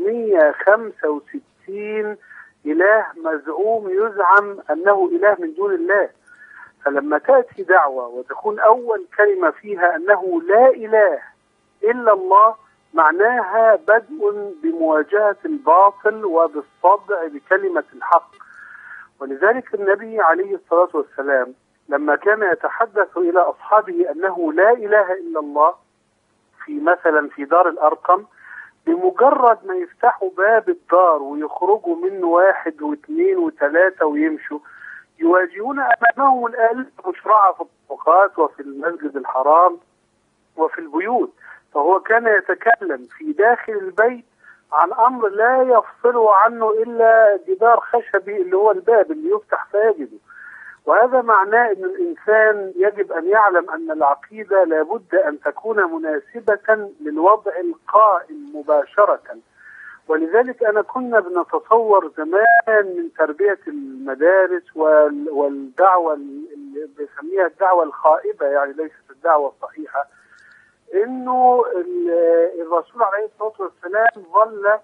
365 إله مزعوم يزعم أنه إله من دون الله. فلما تأتي دعوة وتكون أول كلمة فيها أنه لا إله إلا الله، معناها بدء بمواجهة الباطل وبالصدع بكلمة الحق. ولذلك النبي عليه الصلاة والسلام لما كان يتحدث إلى أصحابه أنه لا إله إلا الله مثلا في دار الأرقم، بمجرد ما يفتحوا باب الدار ويخرجوا منه واحد واثنين وثلاثة ويمشوا، يواجهون أمامهم الآلهة المشرعة في الطرقات وفي المسجد الحرام وفي البيوت. فهو كان يتكلم في داخل البيت عن أمر لا يفصله عنه إلا جدار خشبي اللي هو الباب اللي يفتح فيجده. وهذا معناه أن الإنسان يجب أن يعلم أن العقيدة لابد أن تكون مناسبة للوضع القائم مباشرة. ولذلك أنا كنا بنتصور زمان من تربية المدارس والدعوة اللي بيسميها الدعوة الخائبة، يعني ليست الدعوة الصحيحة، إنه الرسول عليه الصلاة والسلام ظل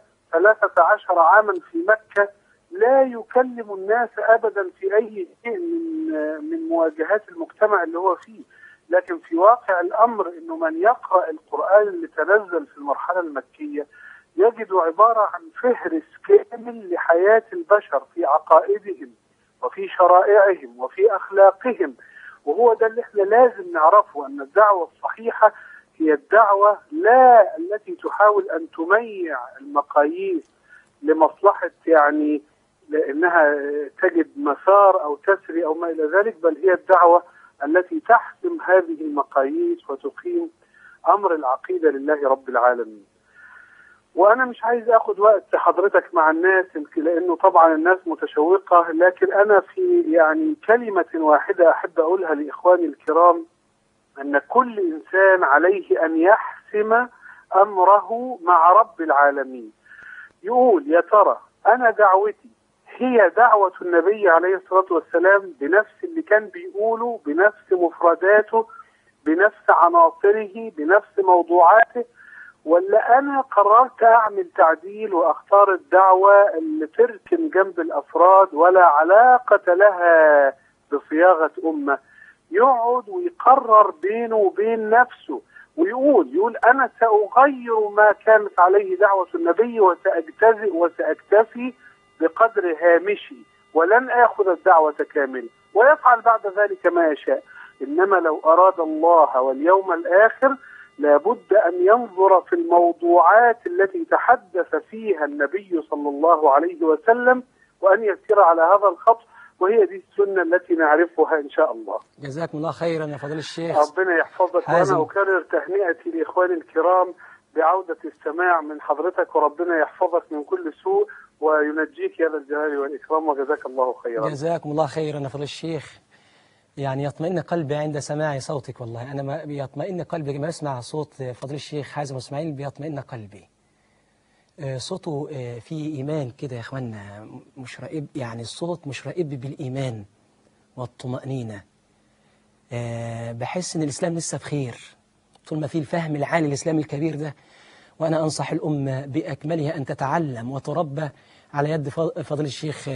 13 عاما في مكة لا يكلم الناس أبدا في أي شيء من مواجهات المجتمع اللي هو فيه. لكن في واقع الأمر إنه من يقرأ القرآن اللي تنزل في المرحلة المكية يجد عبارة عن فهرس كامل لحياة البشر في عقائدهم وفي شرائعهم وفي أخلاقهم. وهو ده اللي احنا لازم نعرفه، أن الدعوة الصحيحة هي الدعوة لا التي تحاول أن تميع المقاييس لمصلحة يعني لأنها تجد مسار أو تسري أو ما إلى ذلك، بل هي الدعوة التي تحسم هذه المقاييس وتقيم أمر العقيدة لله رب العالمين. وأنا مش عايز أخذ وقت حضرتك مع الناس لأنه طبعا الناس متشوقة، لكن أنا في يعني كلمة واحدة أحب أقولها لإخواني الكرام، أن كل إنسان عليه أن يحسم أمره مع رب العالمين. يقول يا ترى أنا دعوتي هي دعوة النبي عليه الصلاة والسلام بنفس اللي كان بيقوله، بنفس مفرداته، بنفس عناصره، بنفس موضوعاته، ولا أنا قررت أعمل تعديل وأختار الدعوة اللي تركن جنب الأفراد ولا علاقة لها بصياغة أمة؟ يقعد ويقرر بينه وبين نفسه ويقول أنا سأغير ما كانت عليه دعوة النبي وسأجتزئ وسأكتفي بقدر هامشي ولن آخذ الدعوة كاملة، ويفعل بعد ذلك ما يشاء. إنما لو أراد الله واليوم الآخر لابد أن ينظر في الموضوعات التي تحدث فيها النبي صلى الله عليه وسلم وأن يسير على هذا الخط، وهي دي السنة التي نعرفها إن شاء الله. جزاكم الله خيرا يا فضيلة الشيخ. ربنا يحفظك. وأنا أكرر تهنئتي لإخواني الكرام بعودة السماع من حضرتك، وربنا يحفظك من كل سوء وينجيك يا ذا الجلال والإكرام، وجزاك الله خيرا. جزاكم الله خيرا يا فضيلة الشيخ. يعني يطمئن قلبي عند سماع صوتك، والله أنا ما بيطمئن قلبي لما أسمع صوت فضيلة الشيخ حازم إسماعيل، بيطمئن قلبي. صوته فيه إيمان كده يا إخوانا، مش رائب، يعني الصوت مش رائب بالإيمان والطمأنينة. بحس إن الإسلام لسه بخير طول ما فيه الفهم العالي الإسلامي الكبير ده. وأنا أنصح الأمة بأكملها أن تتعلم وتربى على يد فضيلة الشيخ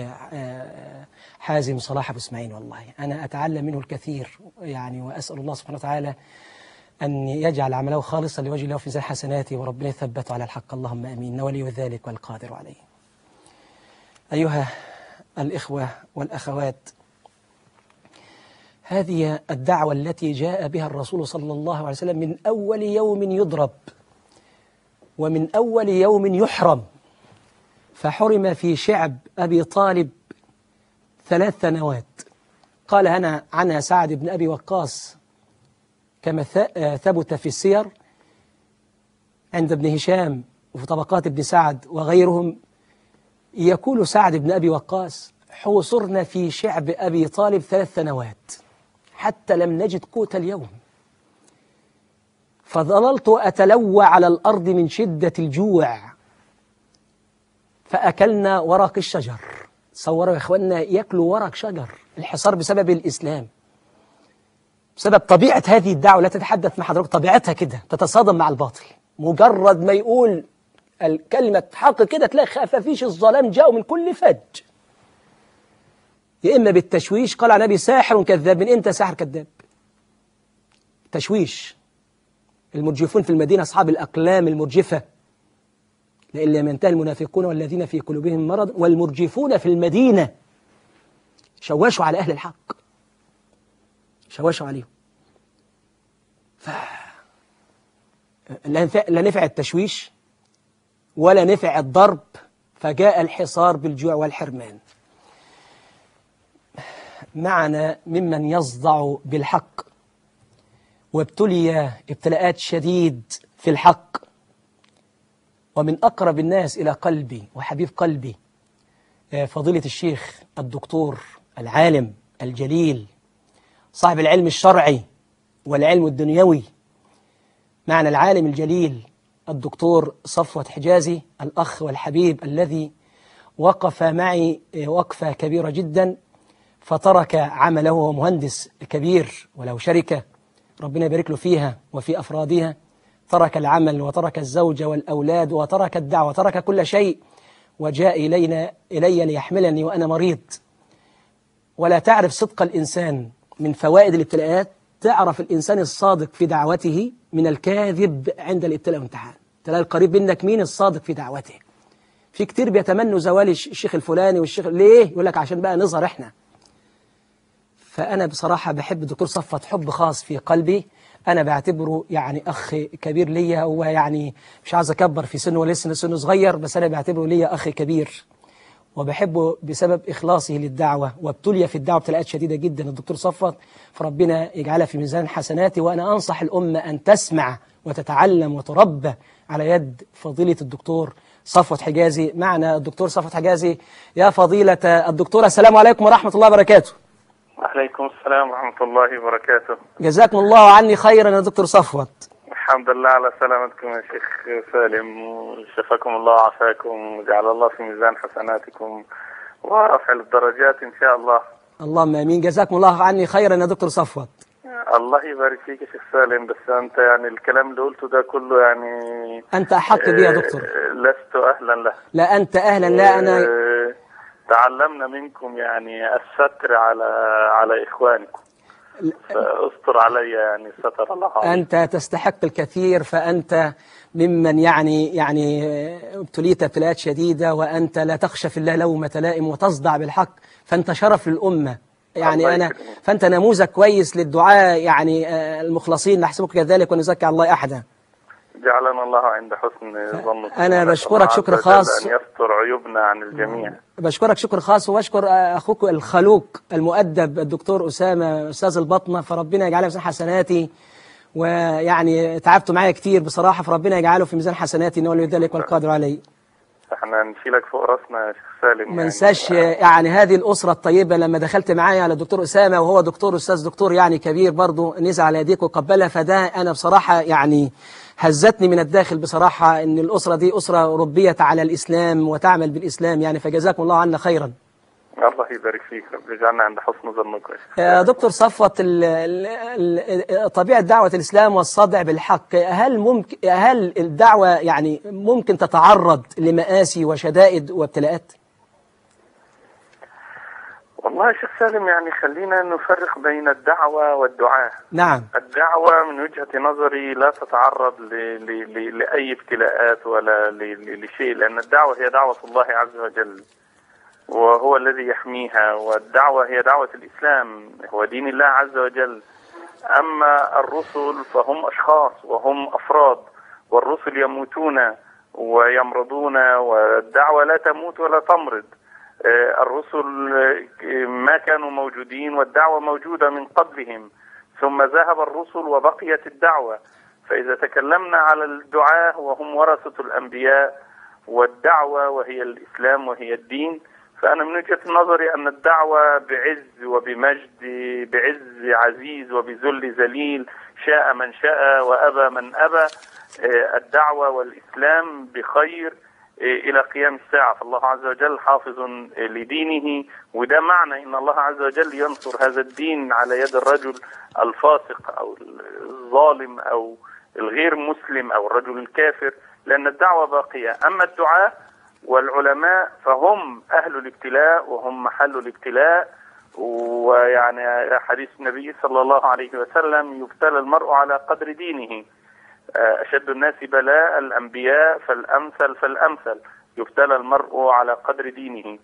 حازم صلاح أبو إسماعيل. والله أنا أتعلم منه الكثير يعني، وأسأل الله سبحانه وتعالى أن يجعل عمله خالصا لوجه الله في ميزان حسناته، وربنا يثبته على الحق، اللهم آمين، ولي ذلك والقادر عليه. أيها الإخوة والأخوات، هذه الدعوة التي جاء بها الرسول صلى الله عليه وسلم من أول يوم يضرب ومن أول يوم يحرم، فحرم في شعب أبي طالب 3 سنوات. قال عنها سعد بن أبي وقاص كما ثبت في السير عند ابن هشام وفي طبقات ابن سعد وغيرهم، يقول سعد بن أبي وقاص: حوصرنا في شعب أبي طالب 3 سنوات حتى لم نجد قوت اليوم، فظللت أتلوى على الأرض من شدة الجوع، فأكلنا ورق الشجر. تصوروا يا إخواننا يأكلوا ورق شجر، الحصار بسبب الإسلام، بسبب طبيعة هذه الدعوة. لا تتحدث مع حضرتك طبيعتها كده تتصادم مع الباطل، مجرد ما يقول الكلمة حق كده تلاقي خفافيش الظلام جاءوا من كل فج، يا إما بالتشويش. قال عن نبي ساحر كذاب، من إمتى ساحر كذاب؟ تشويش. المرجفون في المدينة أصحاب الأقلام المرجفة، لئن لم ينتهي المنافقون والذين في قلوبهم مرض والمرجفون في المدينة، شوشوا على أهل الحق، شوشوا عليهم. لا نفع التشويش ولا نفع الضرب، فجاء الحصار بالجوع والحرمان. معنا ممن يصدع بالحق وابتلي ابتلاءات شديد في الحق، ومن أقرب الناس إلى قلبي وحبيب قلبي فضيلة الشيخ الدكتور العالم الجليل صاحب العلم الشرعي والعلم الدنيوي. معنا العالم الجليل الدكتور صفوت حجازي، الأخ والحبيب الذي وقف معي وقفة كبيرة جدا، فترك عمله، هو مهندس كبير وله شركة ربنا يبارك له فيها وفي أفرادها، ترك العمل وترك الزوجة والأولاد وترك الدعوة، ترك كل شيء وجاء إلي ليحملني وأنا مريض. ولا تعرف صدق الإنسان من فوائد الابتلاءات، تعرف الإنسان الصادق في دعوته من الكاذب عند الابتلاء والامتحان. تلاقي القريب منك مين الصادق في دعوته. في كتير بيتمنوا زوال الشيخ الفلاني والشيخ، ليه؟ يقول لك عشان بقى نظهر إحنا. فأنا بصراحة بحب الدكتور صفوت حب خاص في قلبي، أنا بعتبره يعني أخ كبير ليا، هو يعني مش عايز أكبر في سنه ولسه سنه صغير، بس أنا بعتبره ليا أخ كبير وبحبه بسبب إخلاصه للدعوة، وابتلي في الدعوة ابتلاءات شديدة جدا الدكتور صفوت، فربنا يجعلها في ميزان حسناتي. وأنا أنصح الأمة أن تسمع وتتعلم وتربى على يد فضيلة الدكتور صفوت حجازي. معنا الدكتور صفوت حجازي. يا فضيلة الدكتور، السلام عليكم ورحمة الله وبركاته. عليكم السلام ورحمة الله وبركاته. جزاكم الله عني خيرا يا دكتور صفوت. الحمد لله على سلامتكم يا شيخ سالم، وشفاكم الله وعافاكم، وجعل الله في ميزان حسناتكم ورفع الدرجات إن شاء الله. اللهم آمين. جزاكم الله عني خيرا يا دكتور صفوت. الله يبارك فيك يا شيخ سالم، بس أنت يعني الكلام اللي قلته ده كله يعني أنت أحق بي يا دكتور. لست أهلا له. لا أنت أهلا، لا أنا. تعلمنا منكم يعني الستر على إخوانكم، فاستر علي يعني ستر الله عليك. أنت تستحق الكثير، فأنت ممن يعني ابتليت ابتلاءات شديدة، وأنت لا تخشى في الله لومة لائم وتصدع بالحق، فأنت شرف للأمة يعني. أنا فأنت نموذج كويس للدعاء يعني المخلصين، نحسبك كذلك ونزكي على الله أحدا. جعلنا الله عند حسن ظنكم. أنا بشكرك شكر خاص، أن يستر عيوبنا عن الجميع. بشكرك شكر خاص، وبشكر أخوك الخلوق المؤدب الدكتور أسامة أستاذ البطنة، فربنا يجعله في ميزان حسناتي. ويعني تعبتوا معايا كتير بصراحة، فربنا يجعله في ميزان حسناتي إنه ولي ذلك والقادر عليه. احنا نشيلك فوق راسنا يا شيخ سالم. ما انساش يعني هذه الأسرة الطيبة لما دخلت معايا على الدكتور أسامة، وهو دكتور أستاذ دكتور يعني كبير برضه، نزل على يديك وقبلها، فده أنا بصراحة يعني هزتني من الداخل بصراحة، إن الأسرة دي أسرة ربيت على الإسلام وتعمل بالإسلام يعني، فجزاكم الله عنا خيرا. الله يبارك فيك، رب يجعلنا عند حسن ظنكم. يا دكتور صفوت، طبيعة دعوة الإسلام والصدع بالحق، هل الدعوة يعني ممكن تتعرض لمآسي وشدائد وابتلاءات؟ والله يا شيخ سالم يعني خلينا نفرق بين الدعوة والدعاء. نعم. الدعوة من وجهة نظري لا تتعرض لأي ابتلاءات ولا لشيء، لأن الدعوة هي دعوة الله عز وجل وهو الذي يحميها، والدعوة هي دعوة الإسلام، هو دين الله عز وجل. أما الرسل فهم أشخاص وهم أفراد، والرسل يموتون ويمرضون، والدعوة لا تموت ولا تمرض. الرسل ما كانوا موجودين والدعوة موجودة من قبلهم، ثم ذهب الرسل وبقيت الدعوة. فإذا تكلمنا على الدعاة وهم ورثة الأنبياء، والدعوة وهي الإسلام وهي الدين، فأنا من وجهة نظري أن الدعوة بعز وبمجد، بعز عزيز وبذل ذليل، شاء من شاء وأبى من أبى، الدعوة والإسلام بخير إلى قيام الساعة. فالله عز وجل حافظ لدينه، وده معنى إن الله عز وجل ينصر هذا الدين على يد الرجل الفاسق أو الظالم أو الغير مسلم أو الرجل الكافر، لأن الدعوة باقية. أما الدعاة والعلماء فهم أهل الابتلاء وهم محل الابتلاء، ويعني حديث النبي صلى الله عليه وسلم يبتلى المرء على قدر دينه، أشد الناس بلاء الأنبياء فالأمثل فالأمثل، يبتلى المرء على قدر دينه.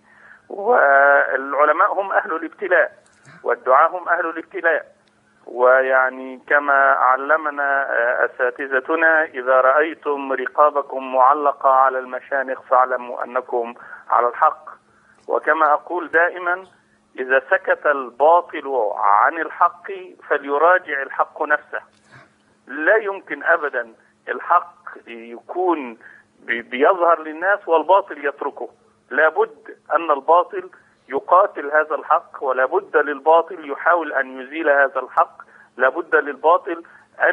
والعلماء هم أهل الابتلاء، والدعاء هم أهل الابتلاء. ويعني كما علمنا أساتذتنا: إذا رأيتم رقابكم معلقة على المشانق فاعلموا أنكم على الحق. وكما أقول دائما: إذا سكت الباطل عن الحق فليراجع الحق نفسه. لا يمكن أبدا الحق يكون بيظهر للناس والباطل يتركه. لابد أن الباطل يقاتل هذا الحق، ولابد للباطل يحاول أن يزيل هذا الحق، لابد للباطل أن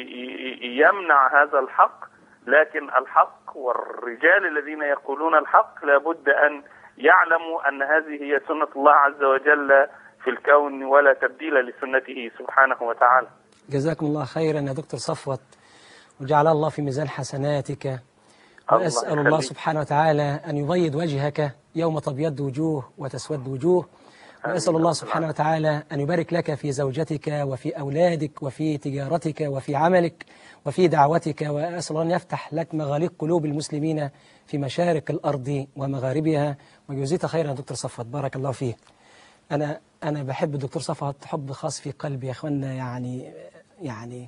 يمنع هذا الحق. لكن الحق والرجال الذين يقولون الحق لابد أن يعلموا أن هذه هي سنة الله عز وجل في الكون، ولا تبديل لسنته سبحانه وتعالى. جزاكم الله خيرا يا دكتور صفوت، وجعل الله في ميزان حسناتك. وأسأل الله سبحانه وتعالى أن يبيض وجهك يوم تبيض وجوه وتسود وجوه. وأسأل الله سبحانه وتعالى أن يبارك لك في زوجتك وفي أولادك وفي تجارتك وفي عملك وفي دعوتك. وأسأل الله أن يفتح لك مغاليق قلوب المسلمين في مشارق الأرض ومغاربها. ويجزيك خيرا يا دكتور صفوت، بارك الله فيك. أنا بحب الدكتور صفوت حب خاص في قلبي يا أخوانا. يعني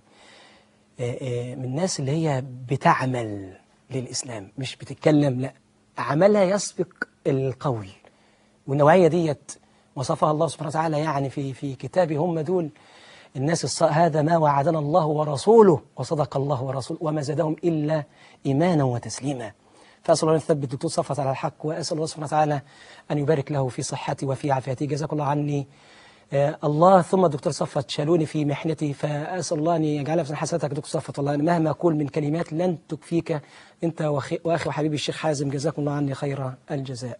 من الناس اللي هي بتعمل للإسلام، مش بتتكلم، لا، عملها يسبق القول. والنوعية ديت وصفها الله سبحانه وتعالى يعني في كتابه. هم دول الناس هذا ما وعدنا الله ورسوله وصدق الله ورسوله وما زادهم إلا إيمانا وتسليما. فأسأل الله أن يثبت الدكتور صفوت على الحق، وأسأل الله سبحانه وتعالى أن يبارك له في صحته وفي عافيته. جزاك الله عني الله ثم الدكتور صفوت شالوني في محنتي، فأسأل الله أن يجعلها في حسناتك دكتور صفوت. والله أنا مهما أقول من كلمات لن تكفيك أنت وأخي وحبيبي الشيخ حازم، جزاكم الله عني خير الجزاء.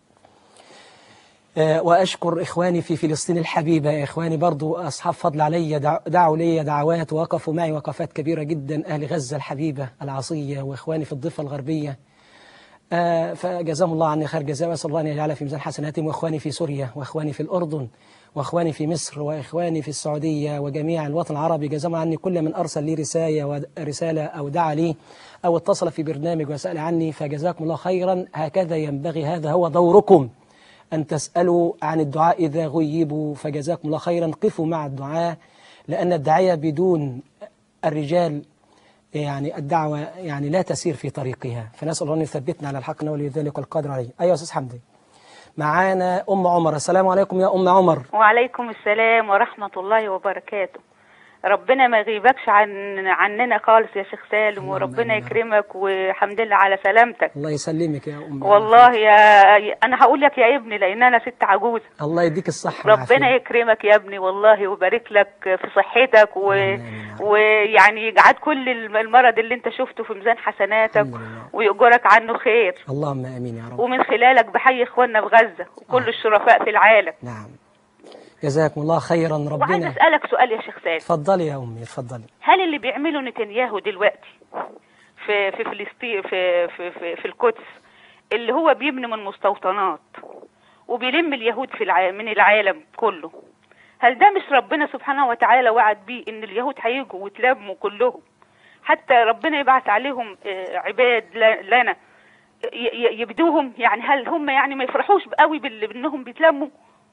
وأشكر إخواني في فلسطين الحبيبة، إخواني برضو أصحاب فضل علي، دعوا لي دعوات ووقفوا معي وقفات كبيرة جدا، أهل غزة الحبيبة العصية وإخواني في الضفة الغربية، فجزاهم الله عني خير جزاء. وأسأل الله أن يجعلها في ميزان حسناتهم. وإخواني في سوريا، وإخواني في الأردن، وإخواني في مصر، وإخواني في السعودية، وجميع الوطن العربي، جزاهم عني كل من أرسل لي رسالة أو دعا لي أو اتصل في برنامج وسأل عني، فجزاكم الله خيرا. هكذا ينبغي، هذا هو دوركم، أن تسألوا عن الدعاء إذا غيبوا، فجزاكم الله خيرا. قفوا مع الدعاء، لأن الداعية بدون الرجال يعني الدعوة يعني لا تسير في طريقها. فنسأل الله أن يثبتنا على الحق ولي ذلك والقادر عليه. أيها أستاذ حمدي، معانا أم عمر. السلام عليكم يا أم عمر. وعليكم السلام ورحمة الله وبركاته. ربنا ما يغيبكش عننا خالص يا شيخ سالم، وربنا يكرمك، وحمد لله على سلامتك. الله يسلمك يا أم. والله أنا هقول لك يا ابني لأن أنا ست عجوز. الله يديك الصحة ربنا يكرمك يا ابني والله، ويبارك لك في صحتك ويعني يجعل كل المرض اللي انت شفته في ميزان حسناتك ويؤجرك عنه خير. اللهم آمين يا رب. ومن خلالك بحيي اخواننا في غزة وكل الشرفاء في العالم. نعم، جزاكم الله خيرا. ربنا. وعايز أسألك سؤال يا شيخ سالم. اتفضلي يا أمي، اتفضلي. هل اللي بيعمله نتنياهو دلوقتي في فلسطين في القدس، اللي هو بيبني من مستوطنات وبيلم اليهود من العالم كله، هل ده مش ربنا سبحانه وتعالى وعد بيه ان اليهود هيجوا ويتلموا كلهم، حتى ربنا يبعث عليهم عباد لنا يبدوهم؟ يعني هل هم يعني ما يفرحوش قوي بانهم بيتلموا؟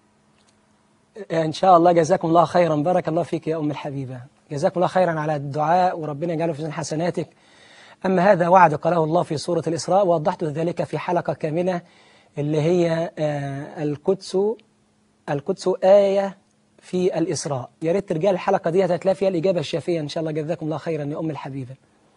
إن شاء الله. جزاكم الله خيرا، بارك الله فيك يا أم الحبيبة، جزاكم الله خيرا على الدعاء، وربنا يجعله في ميزان حسناتك. أما هذا وعد قاله الله في سورة الإسراء، ووضحت ذلك في حلقة كاملة، اللي هي القدس آية في الإسراء. يا ريت ترجع الحلقة دي، هتلاقي فيها الإجابة الشافية إن شاء الله. جزاكم الله خيرا يا أم الحبيبة.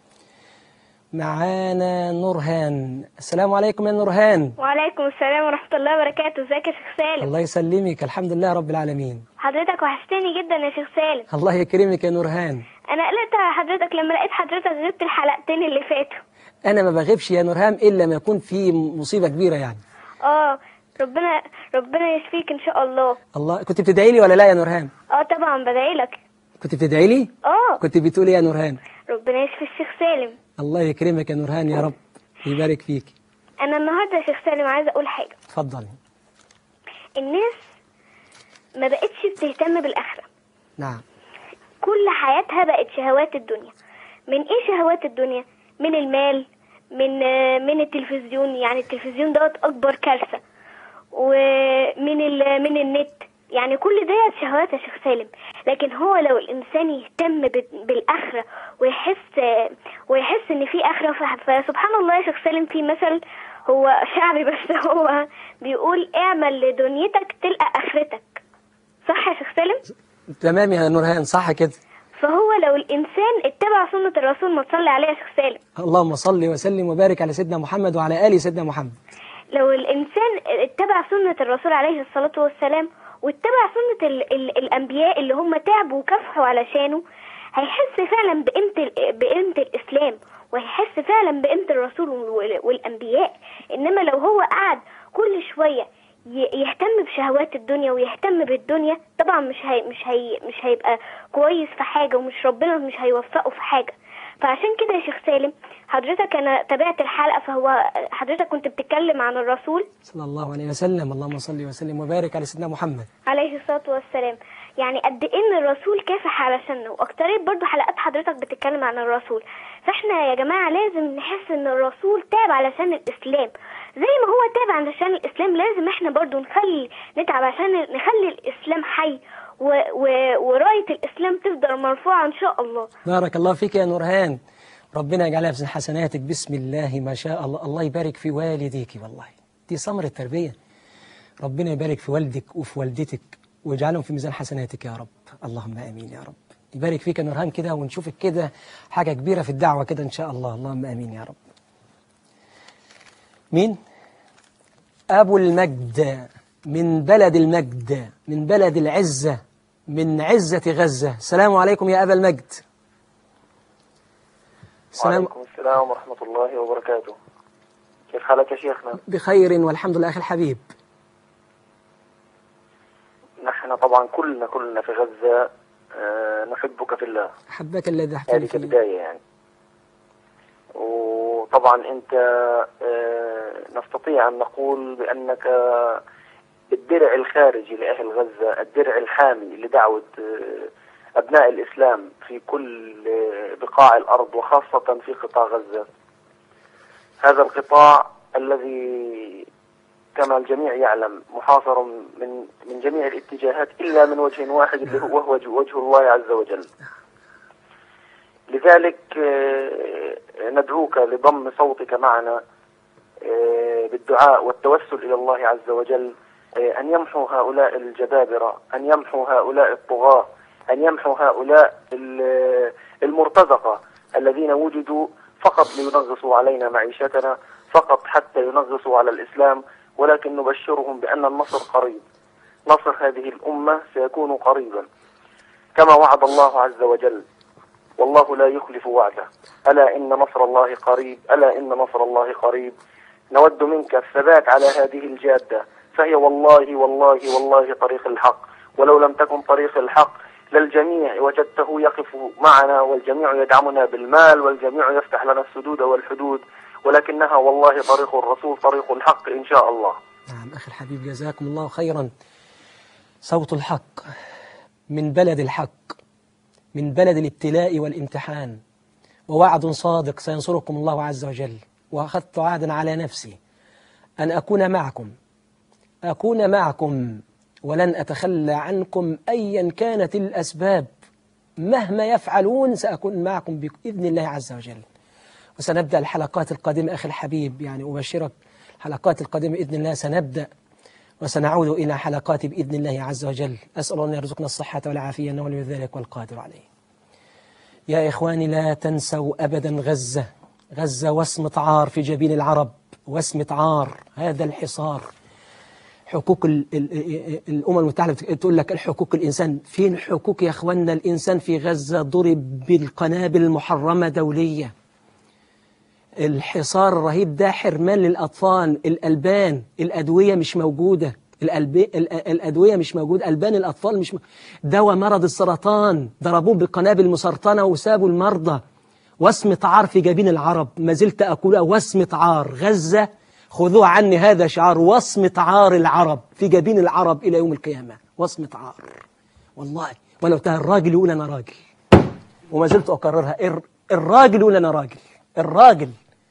معانا نورهان. السلام عليكم يا نورهان. وعليكم السلام ورحمة الله وبركاته. ازيك يا شيخ سالم؟ الله يسلمك، الحمد لله رب العالمين. حضرتك وحشتني جدا يا شيخ سالم. الله يكرمك يا نورهان. انا قلقت حضرتك لما لقيت حضرتك غبت الحلقتين اللي فاتوا. انا ما بغيبش يا نورهان الا لما يكون في مصيبة كبيرة يعني. ربنا يشفيك ان شاء الله. الله. كنت بتدعي لي ولا لا يا نورهان؟ طبعا بدعي لك. كنت بتدعي لي؟ كنت بتقولي يا نورهان؟ ربنا يشفي الشيخ سالم. الله يكرمك يا نورهان يا رب، يبارك فيك. انا النهارده يا شيخ سالم عايزه اقول حاجه. اتفضلي. الناس ما بقتش بتهتم بالاخره. نعم. كل حياتها بقت شهوات الدنيا. من ايه شهوات الدنيا؟ من المال، من التلفزيون، يعني التلفزيون دوت اكبر كارثة، من النت، يعني كل ده شهوات يا شيخ سالم. لكن هو لو الانسان يهتم بالاخره ويحس ان في اخره، فسبحان الله يا شيخ سالم، في مثل هو شعبي بس هو بيقول اعمل لدنيتك تلقى اخرتك. صح يا شيخ سالم؟ تمام يا نورهان، صح كده. فهو لو الانسان اتبع سنه الرسول، ما تصلي عليه يا شيخ سالم. اللهم صل وسلم وبارك على سيدنا محمد وعلى آل سيدنا محمد. لو الانسان اتبع سنه الرسول عليه الصلاه والسلام واتبع سنة الأنبياء اللي هم تعبوا وكافحوا علشانه، هيحس فعلا بقيمة الإسلام، وهيحس فعلا بقيمة الرسول والأنبياء. إنما لو هو قعد كل شوية يهتم بشهوات الدنيا ويهتم بالدنيا، طبعا مش هيبقى كويس في حاجة، ومش ربنا مش هيوفقه في حاجة. فعشان كده يا شيخ سالم، حضرتك أنا تابعت الحلقة، فهو حضرتك كنت بتتكلم عن الرسول صلى الله عليه وسلم. اللهم صل وسلم وبارك على سيدنا محمد عليه الصلاة والسلام. يعني قد إيه إن الرسول كافح علشاننا، وأكترية برضو حلقات حضرتك بتتكلم عن الرسول. فإحنا يا جماعة لازم نحس إن الرسول تعب علشان الإسلام، زي ما هو تعب علشان الإسلام. لازم إحنا برضو نتعب عشان نخلي الإسلام حي، وراية الإسلام تفضل مرفوعة إن شاء الله. بارك الله فيك يا نورهان، ربنا يجعلها في حسناتك. بسم الله ما شاء الله. الله يبارك في والديك، والله دي ثمرة التربية. ربنا يبارك في والدك وفي والدتك ويجعلهم في ميزان حسناتك يا رب. اللهم آمين يا رب. يبارك فيك يا نورهان كده، ونشوفك كده حاجة كبيرة في الدعوة كده إن شاء الله. اللهم آمين يا رب. مين؟ أبو المجد من بلد المجد، من بلد العزة، من عزة غزة. السلام عليكم يا أبا المجد. وعليكم السلام ورحمة الله وبركاته. كيف حالك يا شيخنا؟ بخير والحمد لله أخي الحبيب. نحن طبعا كلنا في غزة نحبك في الله. أحبك الذي أحببتني هذه فيه. كبداية يعني. وطبعا أنت نستطيع أن نقول بأنك الدرع الخارجي لأهل غزة، الدرع الحامي لدعوة أبناء الإسلام في كل بقاع الأرض، وخاصة في قطاع غزة. هذا القطاع الذي كما الجميع يعلم محاصر من جميع الاتجاهات إلا من وجه واحد، اللي هو وجه الله عز وجل. لذلك ندعوك لضم صوتك معنا بالدعاء والتوسل إلى الله عز وجل، أن يمحوا هؤلاء الجبابرة، أن يمحوا هؤلاء الطغاة، أن يمحوا هؤلاء المرتزقة الذين وجدوا فقط لينغصوا علينا معيشتنا، فقط حتى ينغصوا على الإسلام. ولكن نبشرهم بأن النصر قريب، نصر هذه الأمة سيكون قريبا كما وعد الله عز وجل، والله لا يخلف وعده. ألا إن نصر الله قريب، ألا إن نصر الله قريب. نود منك الثبات على هذه الجادة، فهي والله والله والله طريق الحق، ولو لم تكن طريق الحق للجميع وجدته يقف معنا، والجميع يدعمنا بالمال، والجميع يفتح لنا السدود والحدود، ولكنها والله طريق الرسول، طريق الحق إن شاء الله. نعم أخي الحبيب، جزاكم الله خيرا. صوت الحق من بلد الحق، من بلد الابتلاء والامتحان، ووعد صادق سينصركم الله عز وجل. وأخذت وعدا على نفسي أن أكون معكم ولن أتخلى عنكم أيا كانت الأسباب. مهما يفعلون سأكون معكم بإذن الله عز وجل. وسنبدأ الحلقات القادمة أخي الحبيب، يعني أبشرك الحلقات القادمة بإذن الله سنبدأ، وسنعود إلى حلقات بإذن الله عز وجل. أسأل الله أن يرزقنا الصحة والعافية، إنه ولي ذلك والقادر عليه. يا إخواني لا تنسوا أبدا غزة. غزة واسمة عار في جبين العرب، واسمة عار. هذا الحصار حقوق الأمم المتحدة تقول لك الحقوق الإنسان. فين حقوق يا إخواننا الإنسان في غزة؟ ضرب بالقنابل المحرمة دولية. الحصار الرهيب ده حرمان للأطفال، الألبان، الأدوية مش موجودة، الأدوية مش موجودة، ألبان الأطفال مش دواء مرض السرطان ضربوه بالقنابل المسرطنة وسابوا المرضى. واسمة عار في جبين العرب، ما زلت أقولها، واسمة عار. غزة خذوه عني، هذا شعار، واسمة عار العرب في جبين العرب إلى يوم القيامة. واسمة عار والله. ولو تاه الراجل يقول أنا راجل. وما زلت أكررها، الراجل يقول أنا راجل، الراجل.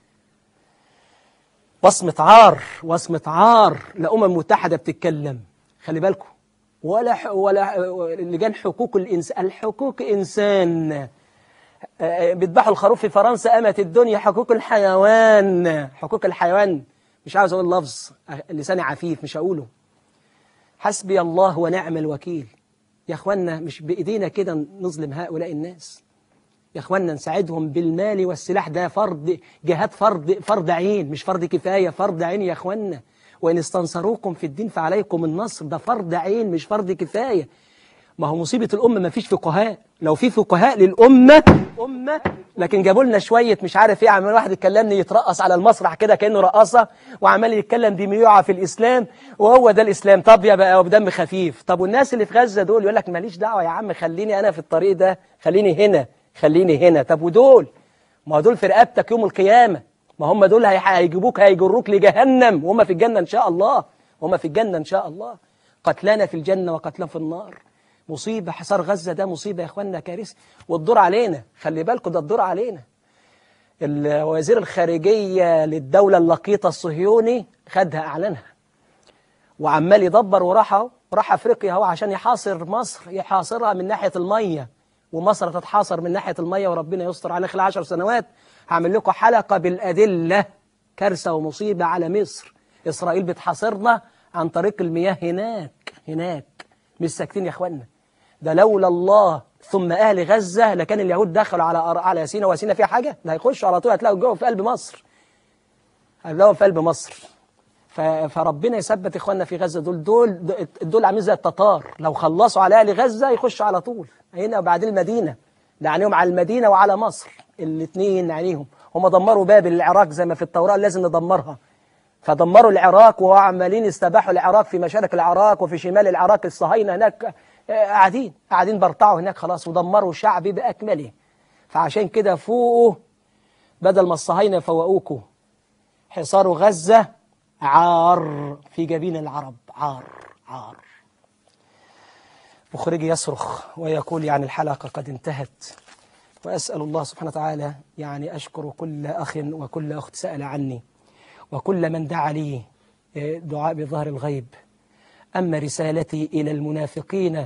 وصمة عار، وصمة عار. لأمم متحدة بتتكلم، خلي بالكم، ولا لجان حقوق الإنسان، الحقوق إنسان. بيذبحوا الخروف في فرنسا، أمت الدنيا. حقوق الحيوان، حقوق الحيوان. مش عاوز أقول لفظ، لساني عفيف مش هقوله. حسبي الله ونعم الوكيل. يا أخوانا مش بإيدينا كده نظلم هؤلاء الناس. يا أخوانا نساعدهم بالمال والسلاح، ده فرض جهاد، فرض عين، مش فرض كفاية، فرض عين يا أخوانا. وإن استنصروكم في الدين فعليكم النصر، ده فرض عين مش فرض كفاية. ما هو مصيبة الأمة ما فيش فقهاء. لو في فقهاء للأمة لكن جابوا لنا شوية مش عارف ايه. عمال واحد يتكلمني يترقص على المسرح كده كأنه رقاصة، وعمال يتكلم دميوعة في الإسلام، وهو ده الإسلام. طب يا بقى بدم خفيف. طب والناس اللي في غزة دول يقول لك ماليش دعوة يا عم، خليني أنا في الطريق ده، خليني هنا، خليني هنا. طب ودول؟ ما دول في رقبتك يوم القيامة. ما هم دول هيجيبوك، هيجروك لجهنم، وهم في الجنة إن شاء الله، وهم في الجنة إن شاء الله. قتلانا في الجنة وقتلنا في النار. مصيبة حصار غزة ده مصيبة يا أخوانا، كارثة. والدور علينا، خلي بالكم ده الدور علينا. وزير الخارجية للدولة اللقيطة الصهيوني خدها أعلنها، وعمال يدبر، وراح أفريقيا هو عشان يحاصر مصر، يحاصرها من ناحية المية، ومصر تتحاصر من ناحية المية، وربنا يستر على خلال 10 سنوات. هعمل لكم حلقة بالأدلة. كارثة ومصيبة على مصر. إسرائيل بتحاصرنا عن طريق المياه هناك. مش ساكتين يا أخوانا. ده لولا الله ثم أهل غزة لكان اليهود دخلوا على سينا، وسينا فيها حاجة؟ ده هيخشوا على طول، هتلاقوا الجو في قلب مصر، هتلاقوا في قلب مصر. فربنا يثبت إخواننا في غزة. دول عاملين زي التتار، لو خلصوا على أهل غزة يخشوا على طول هنا، وبعدين المدينة. ده عينيهم على المدينة وعلى مصر، الاثنين عينيهم. هم دمروا بابل العراق زي ما في التوراة لازم ندمرها، فدمروا العراق، وعمالين استباحوا العراق في مشارق العراق وفي شمال العراق. الصهاينة هناك قاعدين برطعوا هناك خلاص، ودمروا شعبي بأكمله. فعشان كده فوقوا، بدل ما الصهاينة يفوقوكوا. حصار غزة عار في جبين العرب، عار. مخرجي يصرخ ويقول يعني الحلقة قد انتهت. وأسأل الله سبحانه وتعالى يعني أشكر كل أخ وكل أخت سأل عني، وكل من دعا لي دعاء بظهر الغيب. أما رسالتي إلى المنافقين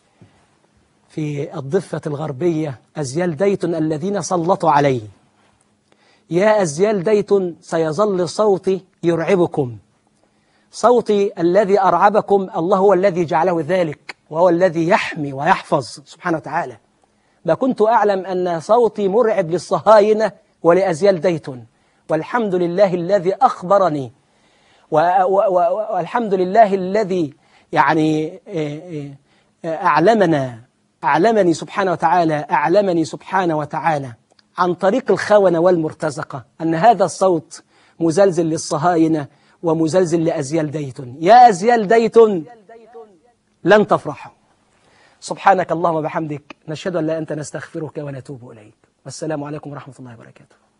في الضفة الغربية، أزيال ديتون الذين سلطوا علي، يا أزيال ديتون سيظل صوتي يرعبكم. صوتي الذي أرعبكم الله هو الذي جعله ذلك، وهو الذي يحمي ويحفظ سبحانه وتعالى. ما كنت أعلم أن صوتي مرعب للصهاينة ولأزيال ديتون، والحمد لله الذي أخبرني، والحمد لله الذي يعني أعلمني سبحانه وتعالى عن طريق الخونة والمرتزقة أن هذا الصوت مزلزل للصهاينة ومزلزل لأزيال ديتون. يا أزيال ديتون لن تفرحوا. سبحانك اللهم وبحمدك، نشهد أن لا أنت، نستغفرك ونتوب إليك. والسلام عليكم ورحمة الله وبركاته.